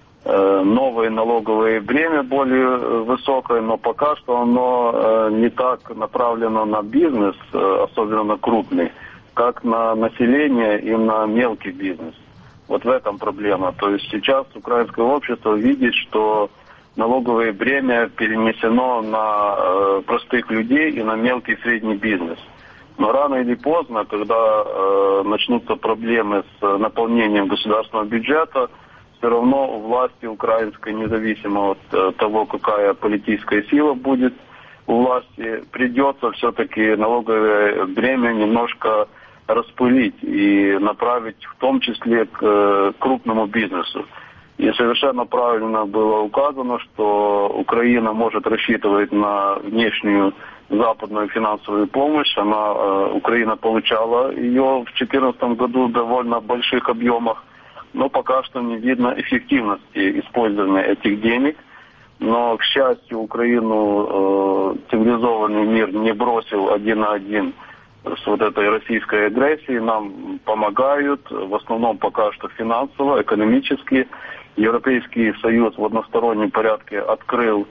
новое налоговое бремя более высокое, но пока что оно не так направлено на бизнес, особенно на крупный, как на население и на мелкий бизнес. Вот в этом проблема. То есть сейчас украинское общество видит, что налоговое бремя перенесено на э, простых людей и на мелкий и средний бизнес. Но рано или поздно, когда э, начнутся проблемы с наполнением государственного бюджета, все равно у власти украинской, независимо от э, того, какая политическая сила будет у власти, придется все-таки налоговое бремя немножко распылить и направить в том числе к э, крупному бизнесу. И совершенно правильно было указано, что Украина может рассчитывать на внешнюю западную финансовую помощь. Она, э, Украина получала ее в две тысячи четырнадцатом году в довольно больших объемах, но пока что не видно эффективности использования этих денег. Но, к счастью, Украину э, цивилизованный мир не бросил один на один с вот этой российской агрессией. Нам помогают, в основном пока что финансово, экономически. Европейский Союз в одностороннем порядке открыл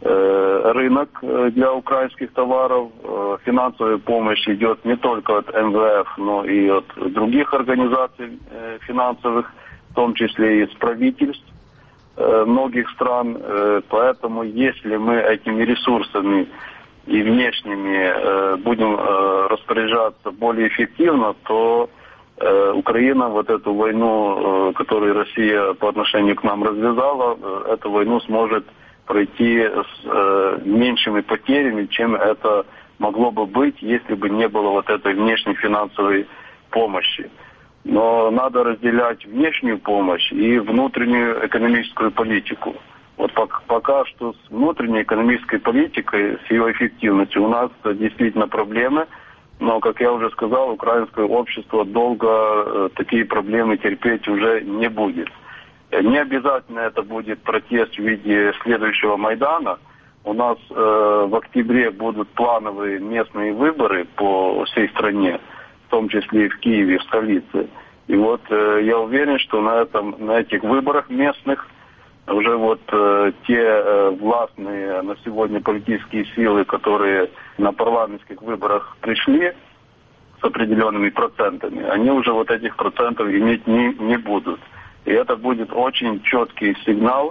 э, рынок для украинских товаров. Э, финансовая помощь идет не только от эм вэ эф, но и от других организаций э, финансовых, в том числе и из правительств э, многих стран. Э, поэтому если мы этими ресурсами и внешними э, будем э, распоряжаться более эффективно, то Украина вот эту войну, которую Россия по отношению к нам развязала, эту войну сможет пройти с меньшими потерями, чем это могло бы быть, если бы не было вот этой внешней финансовой помощи. Но надо разделять внешнюю помощь и внутреннюю экономическую политику. Вот пока что с внутренней экономической политикой, с ее эффективностью у нас действительно проблемы. Но, как я уже сказал, украинское общество долго э, такие проблемы терпеть уже не будет. Не обязательно это будет протест в виде следующего Майдана. У нас э, в октябре будут плановые местные выборы по всей стране, в том числе и в Киеве, в столице. И вот э, я уверен, что на, этом, на этих выборах местных уже вот э, те э, властные на сегодня политические силы, которые на парламентских выборах пришли с определенными процентами, они уже вот этих процентов иметь не, не будут. И это будет очень четкий сигнал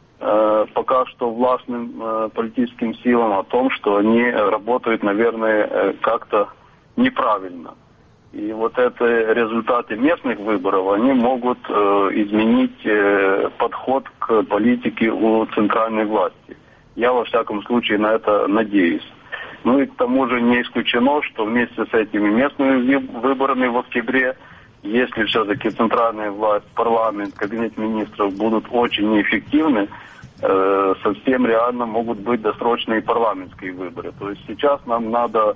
э, пока что властным э, политическим силам о том, что они работают, наверное, э, как-то неправильно. И вот это результаты местных выборов, они могут э, изменить э, подход к политике у центральной власти. Я, во всяком случае, на это надеюсь. Ну и к тому же не исключено, что вместе с этими местными выборами в октябре, если все-таки центральная власть, парламент, кабинет министров будут очень неэффективны, э, совсем реально могут быть досрочные парламентские выборы. То есть сейчас нам надо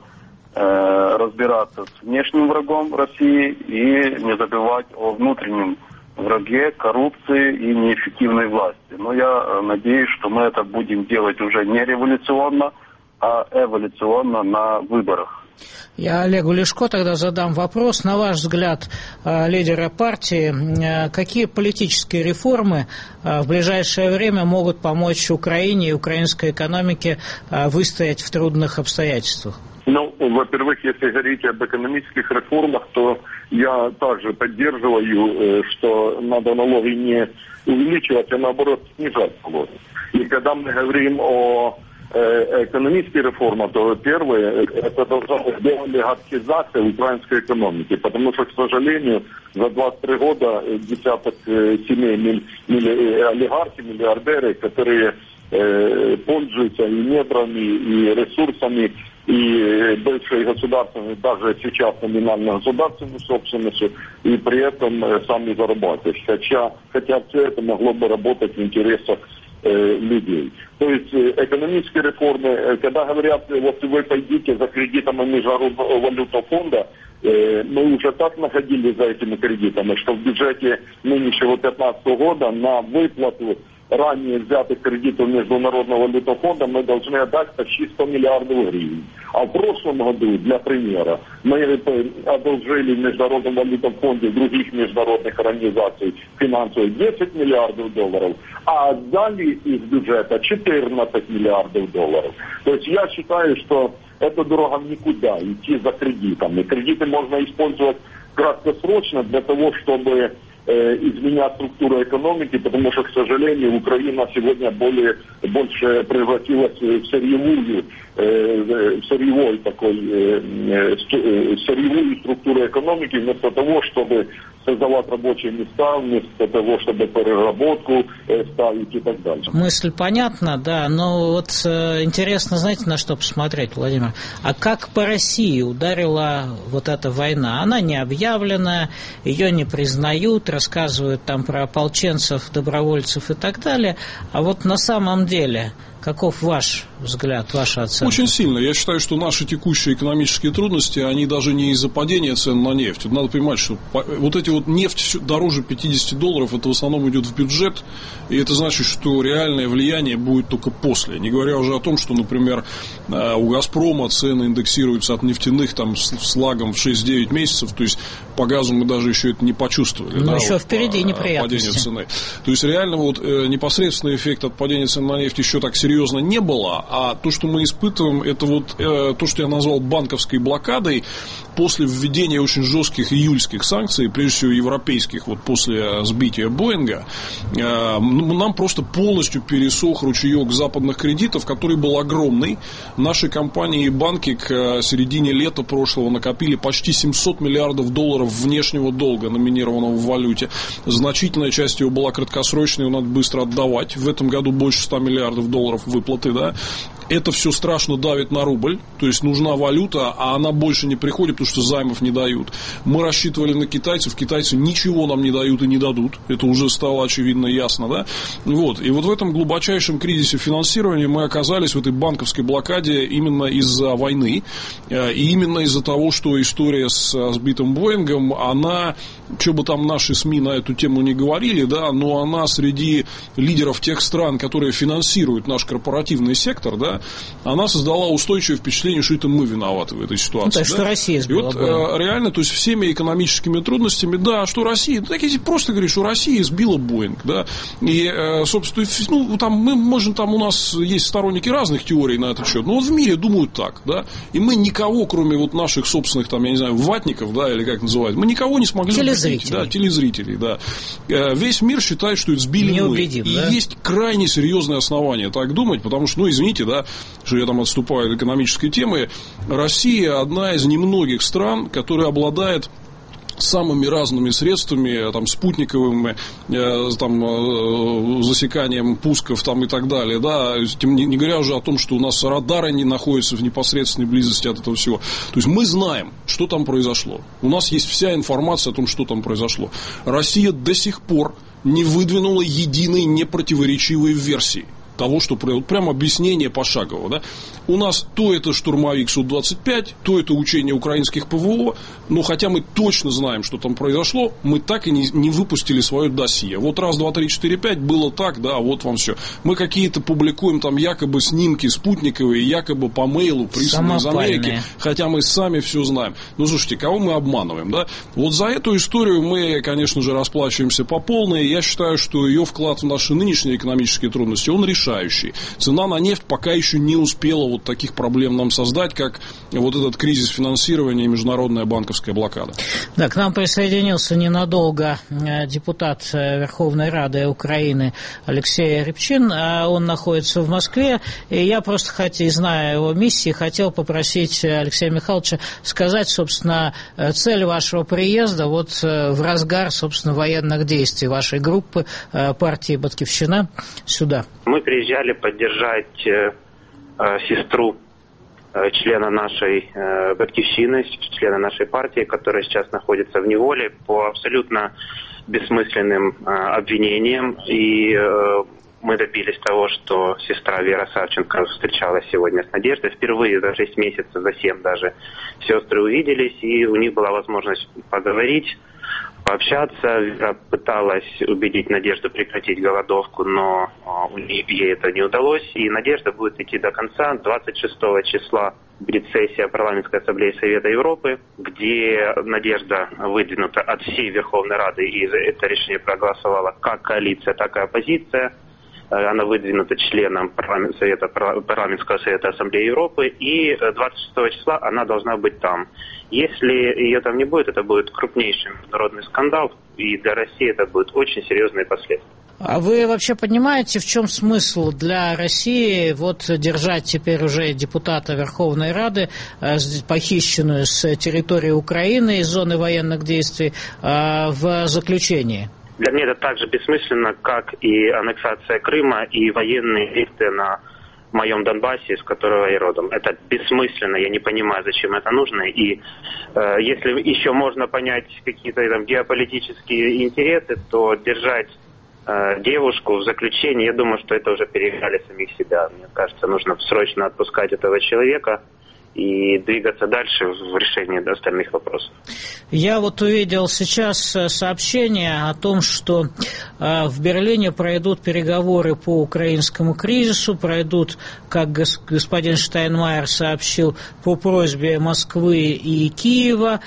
разбираться с внешним врагом России и не забывать о внутреннем враге, коррупции и неэффективной власти. Но я надеюсь, что мы это будем делать уже не революционно, а эволюционно на выборах. Я Олегу Ляшко тогда задам вопрос. На ваш взгляд, лидера партии, какие политические реформы в ближайшее время могут помочь Украине и украинской экономике выстоять в трудных обстоятельствах? Ну, во-первых, если говорить об экономических реформах, то я также поддерживаю, что надо налоги не увеличивать, а наоборот снижать налоги. И когда мы говорим о экономических реформах, то первое, это должна быть деолигархизация украинской экономики, потому что, к сожалению, за двадцать три года десяток семей олигархи, миллиардеры, которые пользуются и недрами, и ресурсами, и бывшей государственной, даже сейчас номинально государственной собственностью, и при этом сами зарабатывают. Хотя, хотя все это могло бы работать в интересах э, людей. То есть э, экономические реформы, э, когда говорят, вот вы пойдите за кредитами Международного валютного фонда, э, мы уже так находили за этими кредитами, что в бюджете нынешнего две тысячи пятнадцатого года на выплату ранее взятых кредитов Международного валютного фонда мы должны отдать почти сто миллиардов гривен. А в прошлом году, для примера, мы одолжили в Международном валютном фонде других международных организаций финансовых десять миллиардов долларов, а отдали из бюджета четырнадцать миллиардов долларов. То есть я считаю, что это дорога в никуда, идти за кредитами. Кредиты можно использовать краткосрочно для того, чтобы изменять структуру экономики, потому что, к сожалению, Украина сегодня более, больше превратилась в сырьевую, в сырьевой такой, в сырьевую структуру экономики, вместо того, чтобы создавать рабочие места, вместо того, чтобы переработку ставить и так далее. Мысль понятна, да, но вот интересно, знаете, на что посмотреть, Владимир? А как по России ударила вот эта война? Она не объявлена, ее не признают, рассказывают там про ополченцев, добровольцев и так далее. А вот на самом деле, каков ваш взгляд, ваша оценка? Очень сильно. Я считаю, что наши текущие экономические трудности, они даже не из-за падения цен на нефть. Надо понимать, что вот эти вот нефть дороже пятьдесят долларов, это в основном идет в бюджет, и это значит, что реальное влияние будет только после. Не говоря уже о том, что, например, у «Газпрома» цены индексируются от нефтяных там с лагом в шесть-девять месяцев, то есть по газу мы даже еще это не почувствовали. Ну, да? еще впереди неприятности. Падения цены. То есть реально вот непосредственный эффект от падения цен на нефть еще так серьезно не было, а то, что мы испытываем, это вот то, что я назвал банковской блокадой после введения очень жестких июльских санкций, прежде всего европейских, вот после сбития Боинга, нам просто полностью пересох ручеек западных кредитов, который был огромный. Наши компании и банки к середине лета прошлого накопили почти семьсот миллиардов долларов внешнего долга, номинированного в валюте. Значительная часть его была краткосрочной, его надо быстро отдавать. В этом году больше ста миллиардов долларов выплаты, да. Это все страшно давит на рубль, то есть нужна валюта, а она больше не приходит, потому что займов не дают. Мы рассчитывали на китайцев, китайцы ничего нам не дают и не дадут, это уже стало очевидно ясно, да. Вот. И вот в этом глубочайшем кризисе финансирования мы оказались в этой банковской блокаде именно из-за войны, и именно из-за того, что история с сбитым Боингом, она, что бы там наши СМИ на эту тему не говорили, да, но она среди лидеров тех стран, которые финансируют наш корпоративный сектор, да, она создала устойчивое впечатление, что это мы виноваты в этой ситуации. Ну, то есть, да? что Россия сбила. И вот Боинг. Реально, то есть, всеми экономическими трудностями, да, что Россия, так если просто говорить, что Россия сбила Боинг, да, и, собственно, ну, там, мы можем, там у нас есть сторонники разных теорий на этот счет, но вот в мире думают так, да, и мы никого, кроме вот наших собственных, там, я не знаю, ватников, да, или как называют, мы никого не смогли телезрителей. убедить, да, телезрителей, да. Весь мир считает, что это сбили не мы. Убедим, и да? есть крайне серьезные основания так думать, потому что, ну, извините, да, что я там отступаю от экономической темы, Россия одна из немногих стран, которая обладает самыми разными средствами, там, спутниковым э, там, э, засеканием пусков там, и так далее, да, тем, не, не говоря уже о том, что у нас радары не находятся в непосредственной близости от этого всего. То есть мы знаем, что там произошло. У нас есть вся информация о том, что там произошло. Россия до сих пор не выдвинула единой непротиворечивой версии того, что прям объяснение пошагово, да. У нас то это штурмовик Су двадцать пять, то это учение украинских ПВО, но хотя мы точно знаем, что там произошло, мы так и не, не выпустили свое досье. Вот раз, два, три, четыре, пять было так, да, вот вам все. Мы какие-то публикуем там якобы снимки спутниковые, якобы по мейлу, присланные из Америки, хотя мы сами все знаем. Ну, слушайте, кого мы обманываем, да? Вот за эту историю мы, конечно же, расплачиваемся по полной. Я считаю, что ее вклад в наши нынешние экономические трудности, он решающий. Цена на нефть пока еще не успела вот таких проблем нам создать, как вот этот кризис финансирования и международная банковская блокада. Да, к нам присоединился ненадолго депутат Верховной Рады Украины Алексей Рябчин. Он находится в Москве, и я просто, хотя и зная его миссии, хотел попросить Алексея Михайловича сказать, собственно, цель вашего приезда вот в разгар, собственно, военных действий вашей группы партии «Батькивщина» сюда. Мы приезжали поддержать э, э, сестру э, члена нашей э, «Батькивщины», члена нашей партии, которая сейчас находится в неволе по абсолютно бессмысленным э, обвинениям. И э, мы добились того, что сестра Вера Савченко встречалась сегодня с Надеждой. Впервые за шесть месяцев, за семь даже, сестры увиделись, и у них была возможность поговорить, пообщаться. Вера пыталась убедить Надежду прекратить голодовку, но ей это не удалось. И Надежда будет идти до конца. двадцать шестого числа будет сессия Парламентской ассамблеи Совета Европы, где Надежда выдвинута от всей Верховной Рады, и за это решение проголосовала как коалиция, так и оппозиция. Она выдвинута членом парламент, совета, парламентского совета Ассамблеи Европы, и двадцать шестого числа она должна быть там. Если ее там не будет, это будет крупнейший международный скандал, и для России это будут очень серьезные последствия. А вы вообще понимаете, в чем смысл для России вот держать теперь уже депутата Верховной Рады, похищенную с территории Украины из зоны военных действий, в заключении? Для меня это так же бессмысленно, как и аннексация Крыма и военные действия на моем Донбассе, из которого я родом. Это бессмысленно, я не понимаю, зачем это нужно. И э, если еще можно понять какие-то там геополитические интересы, то держать э, девушку в заключении, я думаю, что это уже переиграли самих себя. Мне кажется, нужно срочно отпускать этого человека и двигаться дальше в решении остальных вопросов. Я вот увидел сейчас сообщение о том, что в Берлине пройдут переговоры по украинскому кризису, пройдут, как господин Штайнмайер сообщил, по просьбе Москвы и Киева.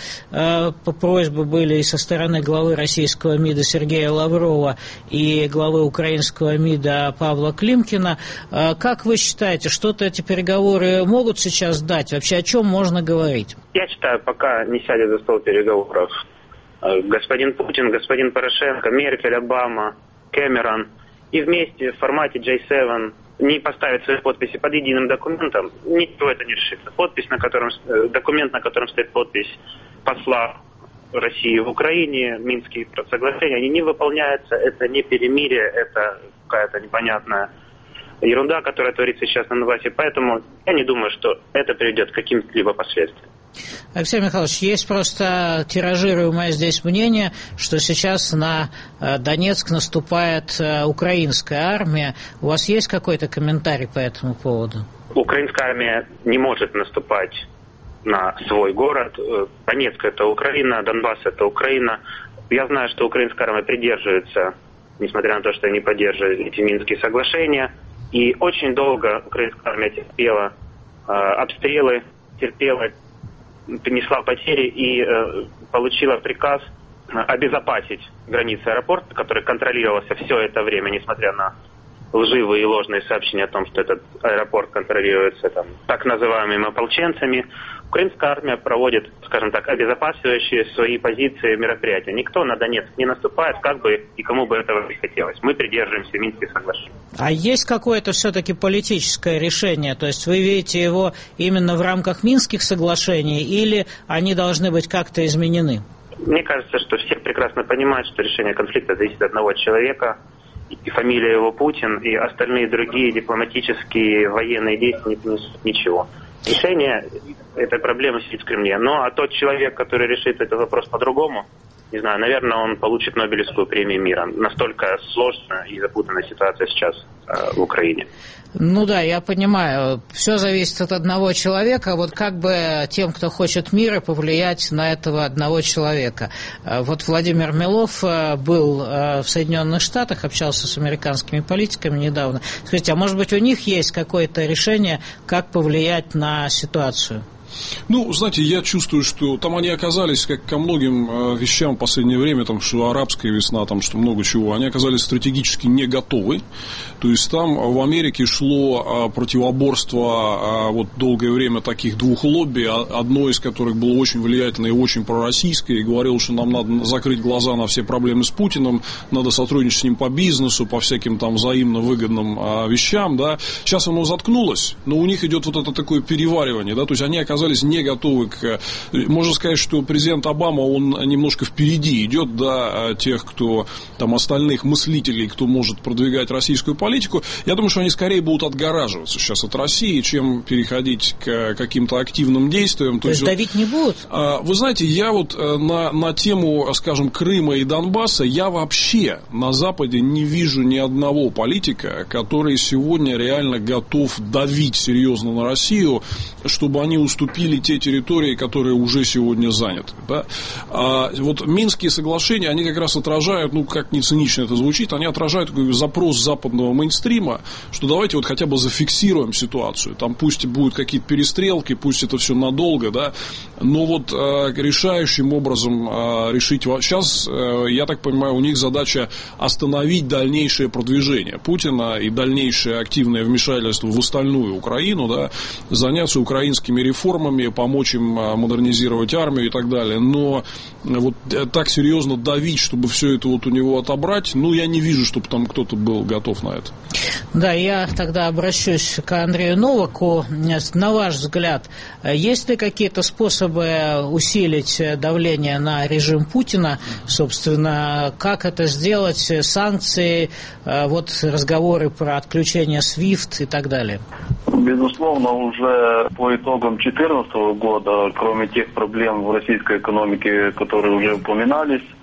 По просьбе были и со стороны главы российского МИДа Сергея Лаврова и главы украинского МИДа Павла Климкина. Как вы считаете, что-то эти переговоры могут сейчас дать? Вообще о чем можно говорить? Я считаю, пока не сядет за стол переговоров господин Путин, господин Порошенко, Меркель, Обама, Кэмерон и вместе в формате джей семь не поставят свои подписи под единым документом, ничего это не решится. Подпись, на котором, документ, на котором стоит подпись посла России в Украине, Минские соглашения, они не выполняются, это не перемирие, это какая-то непонятная ерунда, которая творится сейчас на Донбассе, поэтому я не думаю, что это приведет к каким-либо последствиям. Алексей Михайлович, есть просто тиражируемое здесь мнение, что сейчас на Донецк наступает украинская армия. У вас есть какой-то комментарий по этому поводу? Украинская армия не может наступать на свой город. Донецк – это Украина, Донбасс – это Украина. Я знаю, что украинская армия придерживается, несмотря на то, что они поддерживают эти Минские соглашения. И очень долго украинская армия терпела э, обстрелы, терпела, принесла потери и э, получила приказ обезопасить границы аэропорта, который контролировался все это время, несмотря на лживые и ложные сообщения о том, что этот аэропорт контролируется там, так называемыми ополченцами. Украинская армия проводит, скажем так, обезопасивающие свои позиции мероприятия. Никто на Донецк не наступает, как бы и кому бы этого не хотелось. Мы придерживаемся Минских соглашений. А есть какое-то все-таки политическое решение? То есть вы видите его именно в рамках Минских соглашений или они должны быть как-то изменены? Мне кажется, что все прекрасно понимают, что решение конфликта зависит от одного человека, и фамилия его Путин, и остальные другие дипломатические военные действия не принесут ничего. Решение этой проблемы сидит в Кремле. Ну, а тот человек, который решит этот вопрос по-другому, не знаю, наверное, он получит Нобелевскую премию мира. Настолько сложная и запутанная ситуация сейчас э, в Украине. Ну да, я понимаю. Все зависит от одного человека. Вот как бы тем, кто хочет мира, повлиять на этого одного человека. Вот Владимир Милов был в Соединенных Штатах, общался с американскими политиками недавно. Скажите, а может быть у них есть какое-то решение, как повлиять на ситуацию? Ну, знаете, я чувствую, что там они оказались, как ко многим э, вещам в последнее время, там, что арабская весна, там, что много чего, они оказались стратегически не готовы. То есть там в Америке шло э, противоборство э, вот долгое время таких двух лобби, одно из которых было очень влиятельное и очень пророссийское, и говорило, что нам надо закрыть глаза на все проблемы с Путиным, надо сотрудничать с ним по бизнесу, по всяким там взаимно выгодным э, вещам, да. Сейчас оно заткнулось, но у них идет вот это такое переваривание, да, то есть они оказались не готовы к... Можно сказать, что президент Обама, он немножко впереди идет, да, тех, кто, там, остальных мыслителей, кто может продвигать российскую политику. Я думаю, что они скорее будут отгораживаться сейчас от России, чем переходить к каким-то активным действиям. То, То есть, давить не будут? Вы знаете, я вот на, на тему, скажем, Крыма и Донбасса, я вообще на Западе не вижу ни одного политика, который сегодня реально готов давить серьезно на Россию, чтобы они уступили те территории, которые уже сегодня заняты. Да? А вот Минские соглашения, они как раз отражают, ну, как не цинично это звучит, они отражают такой запрос западного мейнстрима, что давайте вот хотя бы зафиксируем ситуацию. Там пусть будут какие-то перестрелки, пусть это все надолго, да, но вот э, решающим образом э, решить... Сейчас, э, я так понимаю, у них задача остановить дальнейшее продвижение Путина и дальнейшее активное вмешательство в остальную Украину, да, заняться украинскими реформами, помочь им модернизировать армию и так далее. Но вот так серьезно давить, чтобы все это вот у него отобрать, ну, я не вижу, чтобы там кто-то был готов на это. Да, я тогда обращусь к Андрею Новаку. На ваш взгляд, есть ли какие-то способы усилить давление на режим Путина? Собственно, как это сделать? Санкции, вот разговоры про отключение свифт и так далее. Безусловно, уже по итогам две тысячи четырнадцатого года, кроме тех проблем в российской экономике, которые уже упоминались,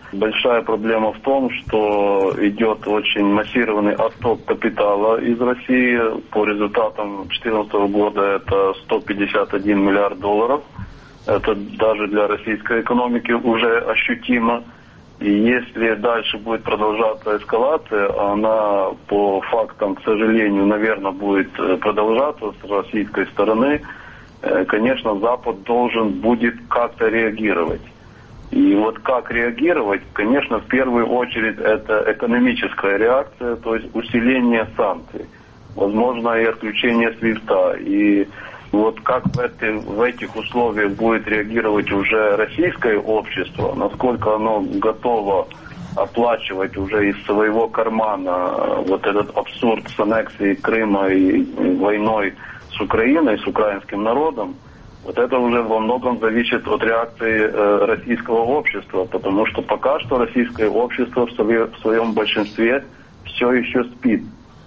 Большая проблема в том, что идет очень массированный отток капитала из России. По результатам две тысячи четырнадцатого года это сто пятьдесят один миллиард долларов. Это даже для российской экономики уже ощутимо. И если дальше будет продолжаться эскалация, она по фактам, к сожалению, наверное, будет продолжаться с российской стороны, конечно, Запад должен будет как-то реагировать. И вот как реагировать, конечно, в первую очередь это экономическая реакция, то есть усиление санкций, возможно, и отключение свифта. И вот как в, этой, в этих условиях будет реагировать уже российское общество, насколько оно готово оплачивать уже из своего кармана вот этот абсурд с аннексией Крыма и войной с Украиной, с украинским народом, вот это уже во многом зависит от реакции э, российского общества, потому что пока что российское общество в, сове, в своем большинстве все еще спит.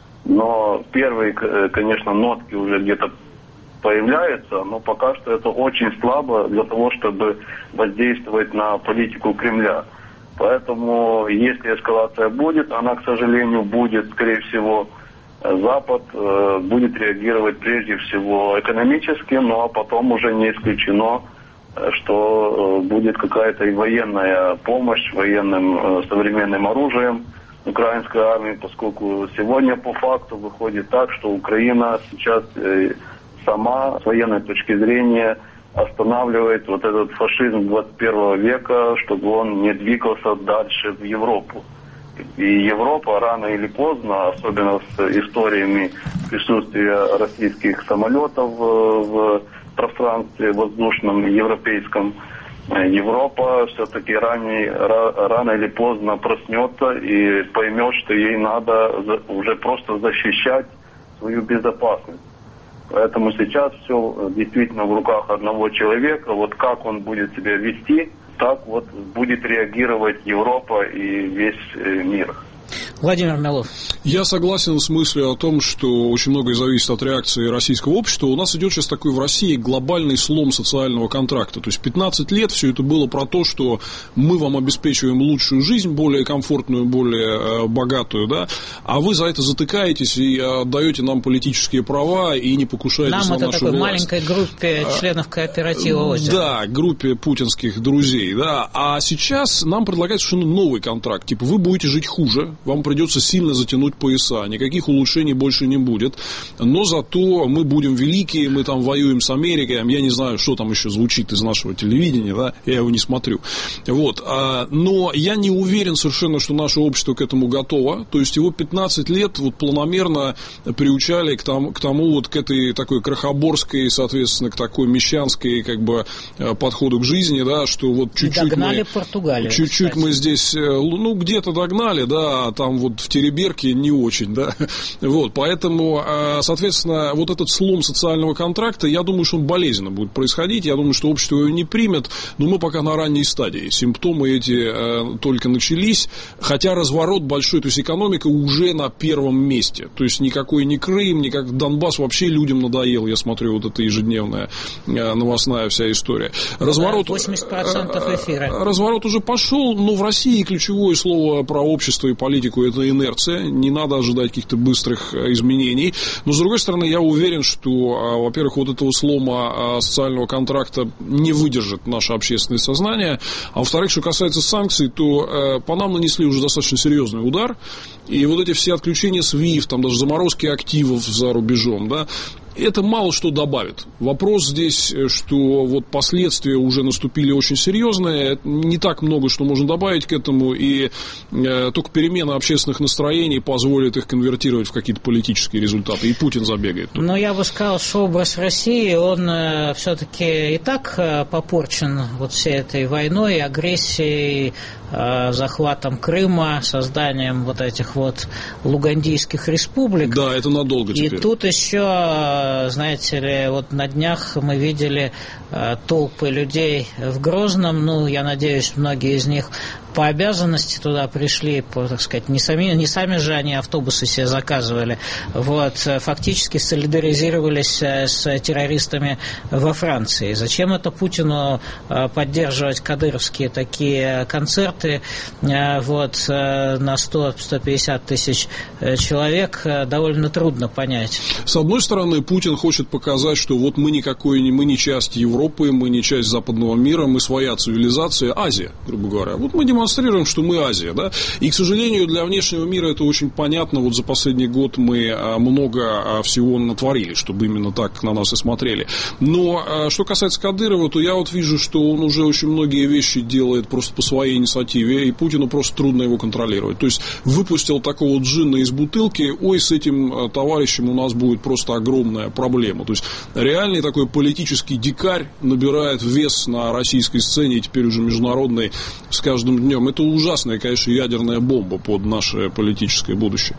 Но первые, конечно, нотки уже где-то появляется, но пока что это очень слабо для того, чтобы воздействовать на политику Кремля. Поэтому, если эскалация будет, она, к сожалению, будет, скорее всего, Запад э, будет реагировать прежде всего экономически, ну а потом уже не исключено, что э, будет какая-то и военная помощь военным э, современным оружием украинской армии, поскольку сегодня по факту выходит так, что Украина сейчас э, сама с военной точки зрения останавливает вот этот фашизм двадцать первого века, чтобы он не двигался дальше в Европу. И Европа рано или поздно, особенно с историями присутствия российских самолетов в пространстве воздушном европейском, Европа все-таки ранее, рано или поздно проснется и поймет, что ей надо уже просто защищать свою безопасность. Поэтому сейчас все действительно в руках одного человека. Вот как он будет себя вести, так вот будет реагировать Европа и весь мир. Владимир Милов. Я согласен с мыслью о том, что очень многое зависит от реакции российского общества. У нас идет сейчас такой в России глобальный слом социального контракта. То есть пятнадцать лет все это было про то, что мы вам обеспечиваем лучшую жизнь, более комфортную, более богатую, да, а вы за это затыкаетесь и отдаете нам политические права и не покушаетесь нам на нашу власть. Нам это такой маленькой группе членов кооператива «Озеро». Да, группе путинских друзей, да. А сейчас нам предлагают совершенно новый контракт. Типа вы будете жить хуже, вам придется сильно затянуть пояса, никаких улучшений больше не будет, но зато мы будем великие, мы там воюем с Америкой, я не знаю, что там еще звучит из нашего телевидения, да, я его не смотрю, вот, но я не уверен совершенно, что наше общество к этому готово, то есть его пятнадцать лет вот планомерно приучали к тому, к тому вот к этой такой крохоборской, соответственно, к такой мещанской как бы подходу к жизни, да, что вот чуть-чуть догнали мы, Португалию, чуть-чуть кстати. мы здесь, ну, где-то догнали, да, там вот в Тереберке не очень, да, вот, поэтому, соответственно, вот этот слом социального контракта, я думаю, что он болезненно будет происходить, я думаю, что общество его не примет, но мы пока на ранней стадии, симптомы эти только начались, хотя разворот большой, то есть экономика уже на первом месте, то есть никакой не Крым, никак Донбасс вообще людям надоел, я смотрю, вот эта ежедневная новостная вся история. Разворот, да, восемьдесят процентов эфира. Разворот уже пошел, но в России ключевое слово про общество и политику — это инерция, не надо ожидать каких-то быстрых изменений, но с другой стороны я уверен, что, во-первых, вот этого слома социального контракта не выдержит наше общественное сознание, а во-вторых, что касается санкций, то по нам нанесли уже достаточно серьезный удар, и вот эти все отключения свифт, там даже заморозки активов за рубежом, да, это мало что добавит. Вопрос здесь, что вот последствия уже наступили очень серьезные, не так много что можно добавить к этому, и э, только перемена общественных настроений позволит их конвертировать в какие-то политические результаты, и Путин забегает. Но я бы сказал, что образ России, он э, все-таки и так э, попорчен вот всей этой войной, агрессией, э, захватом Крыма, созданием вот этих вот лугандийских республик. Да, это надолго теперь. И тут еще что, знаете ли, вот на днях мы видели толпы людей в Грозном, ну, я надеюсь, многие из них по обязанности туда пришли, по, так сказать, не сами, не сами же они автобусы себе заказывали, вот, фактически солидаризировались с террористами во Франции. Зачем это Путину поддерживать кадыровские такие концерты, вот, на сто - сто пятьдесят тысяч человек, довольно трудно понять. С одной стороны, Путин хочет показать, что вот мы никакой, мы не часть Европы, мы не часть западного мира, мы своя цивилизация, Азия, грубо говоря. Вот мы демонстрируем, что мы Азия, да, и, к сожалению, для внешнего мира это очень понятно, вот за последний год мы много всего натворили, чтобы именно так на нас и смотрели. Но, что касается Кадырова, то я вот вижу, что он уже очень многие вещи делает просто по своей инициативе, и Путину просто трудно его контролировать. То есть, выпустил такого джинна из бутылки, ой, с этим товарищем у нас будет просто огромная проблема. То есть, реальный такой политический дикарь набирает вес на российской сцене, и теперь уже международной, с каждым днем. Это ужасная, конечно, ядерная бомба под наше политическое будущее.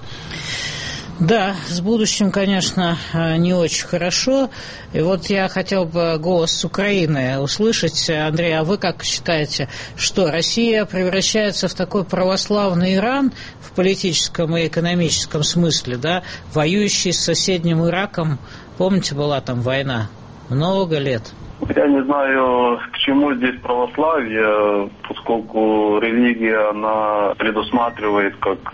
Да, с будущим, конечно, не очень хорошо. И вот я хотел бы голос Украины услышать. Андрей, а вы как считаете, что Россия превращается в такой православный Иран в политическом и экономическом смысле, да, воюющий с соседним Ираком? Помните, была там война? Много лет. Я не знаю, к чему здесь православие, поскольку религия, она предусматривает как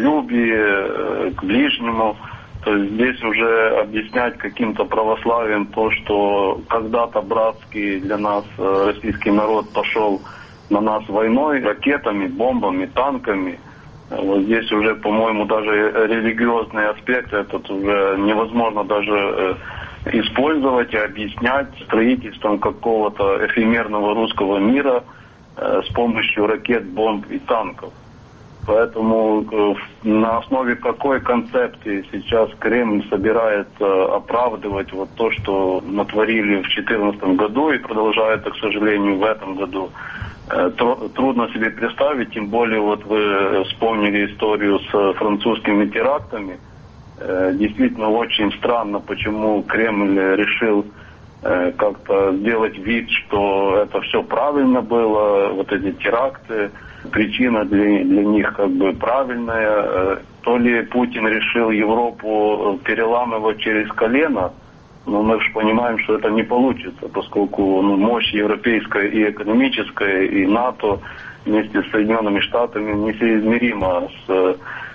миролюбие к ближнему. То есть здесь уже объяснять каким-то православием то, что когда-то братский для нас российский народ пошел на нас войной, ракетами, бомбами, танками. Вот здесь уже, по-моему, даже религиозный аспект этот уже невозможно даже использовать и объяснять строительством какого-то эфемерного русского мира э, с помощью ракет, бомб и танков. Поэтому э, на основе какой концепции сейчас Кремль собирается оправдывать вот то, что натворили в две тысячи четырнадцатом году и продолжает, к сожалению, в этом году, э, трудно себе представить, тем более вот вы вспомнили историю с французскими терактами. Действительно очень странно, почему Кремль решил э, как-то сделать вид, что это все правильно было, вот эти теракты, причина для, для них как бы правильная. То ли Путин решил Европу переламывать через колено, но мы же понимаем, что это не получится, поскольку ну, мощь европейская и экономическая, и НАТО вместе с Соединенными Штатами несоизмерима с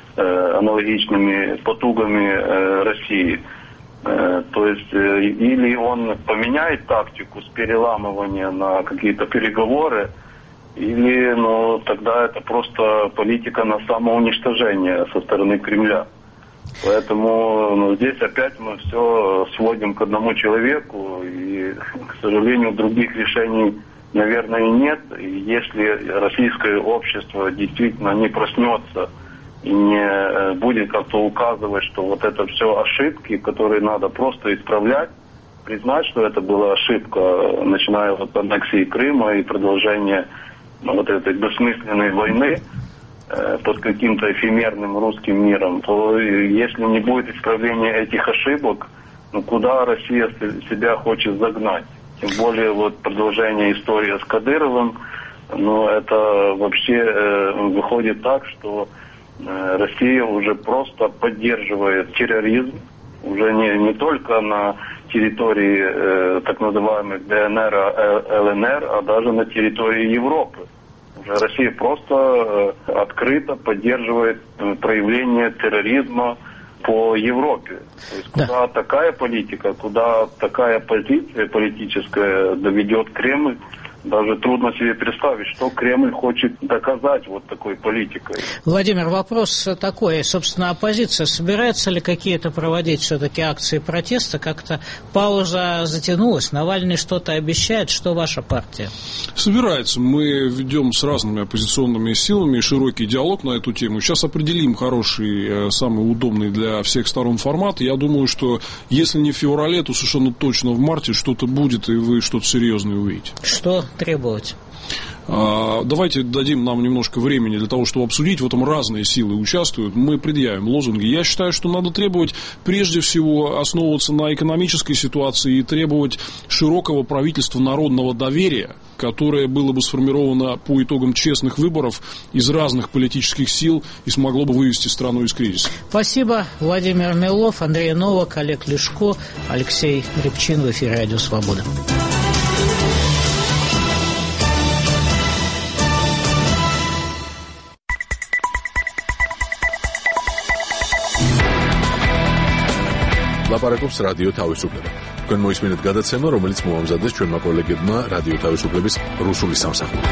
аналогичными потугами э, России. Э, то есть э, или он поменяет тактику с переламывания на какие-то переговоры, или ну, тогда это просто политика на самоуничтожение со стороны Кремля. Поэтому ну, здесь опять мы все сводим к одному человеку, и, к сожалению, других решений, наверное, нет. И если российское общество действительно не проснется и не будет как-то указывать, что вот это все ошибки, которые надо просто исправлять, признать, что это была ошибка, начиная от аннексии Крыма и продолжения ну, вот этой бессмысленной войны э, под каким-то эфемерным русским миром, то если не будет исправления этих ошибок, ну куда Россия себя хочет загнать? Тем более вот продолжение истории с Кадыровым, ну это вообще э, выходит так, что Россия уже просто поддерживает терроризм, уже не, не только на территории э, так называемых ДНР, ЛНР, а даже на территории Европы. Уже Россия просто э, открыто поддерживает э, проявление терроризма по Европе. То есть куда да. такая политика, куда такая позиция политическая доведет Кремль, даже трудно себе представить, что Кремль хочет доказать вот такой политикой. Владимир, вопрос такой. Собственно, оппозиция собирается ли какие-то проводить все-таки акции протеста? Как-то пауза затянулась. Навальный что-то обещает. Что ваша партия? Собирается. Мы ведем с разными оппозиционными силами широкий диалог на эту тему. Сейчас определим хороший, самый удобный для всех сторон формат. Я думаю, что если не в феврале, то совершенно точно в марте что-то будет, и вы что-то серьезное увидите. Что? требовать? Давайте дадим нам немножко времени для того, чтобы обсудить. В этом разные силы участвуют. Мы предъявим лозунги. Я считаю, что надо требовать, прежде всего, основываться на экономической ситуации и требовать широкого правительства народного доверия, которое было бы сформировано по итогам честных выборов из разных политических сил и смогло бы вывести страну из кризиса. Спасибо. Владимир Милов, Андрей Новак, Олег Лешко, Алексей Рябчин в эфире «Радио Свобода». ლაპარაკობს რადიო თავისუფლება. თქვენ მოისმინეთ გადაცემა, რომელიც მოამზადეს ჩვენმა კოლეგებმა რადიო თავისუფლების რუსული სამსახური.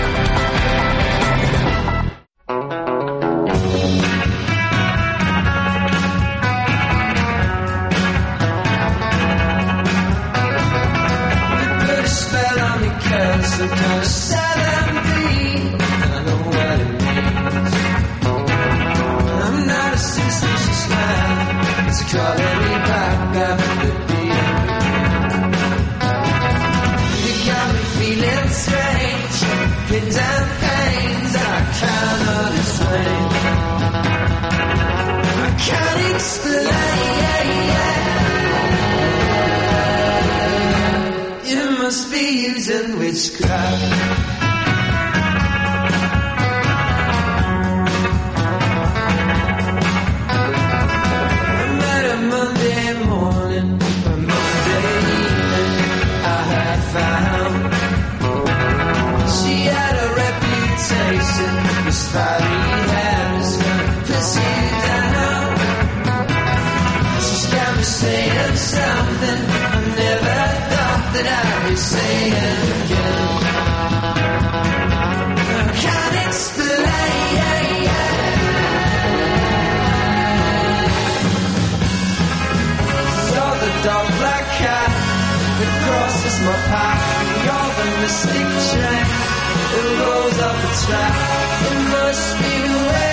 My path, you're the mystic train that rolls up the track. It must be the way.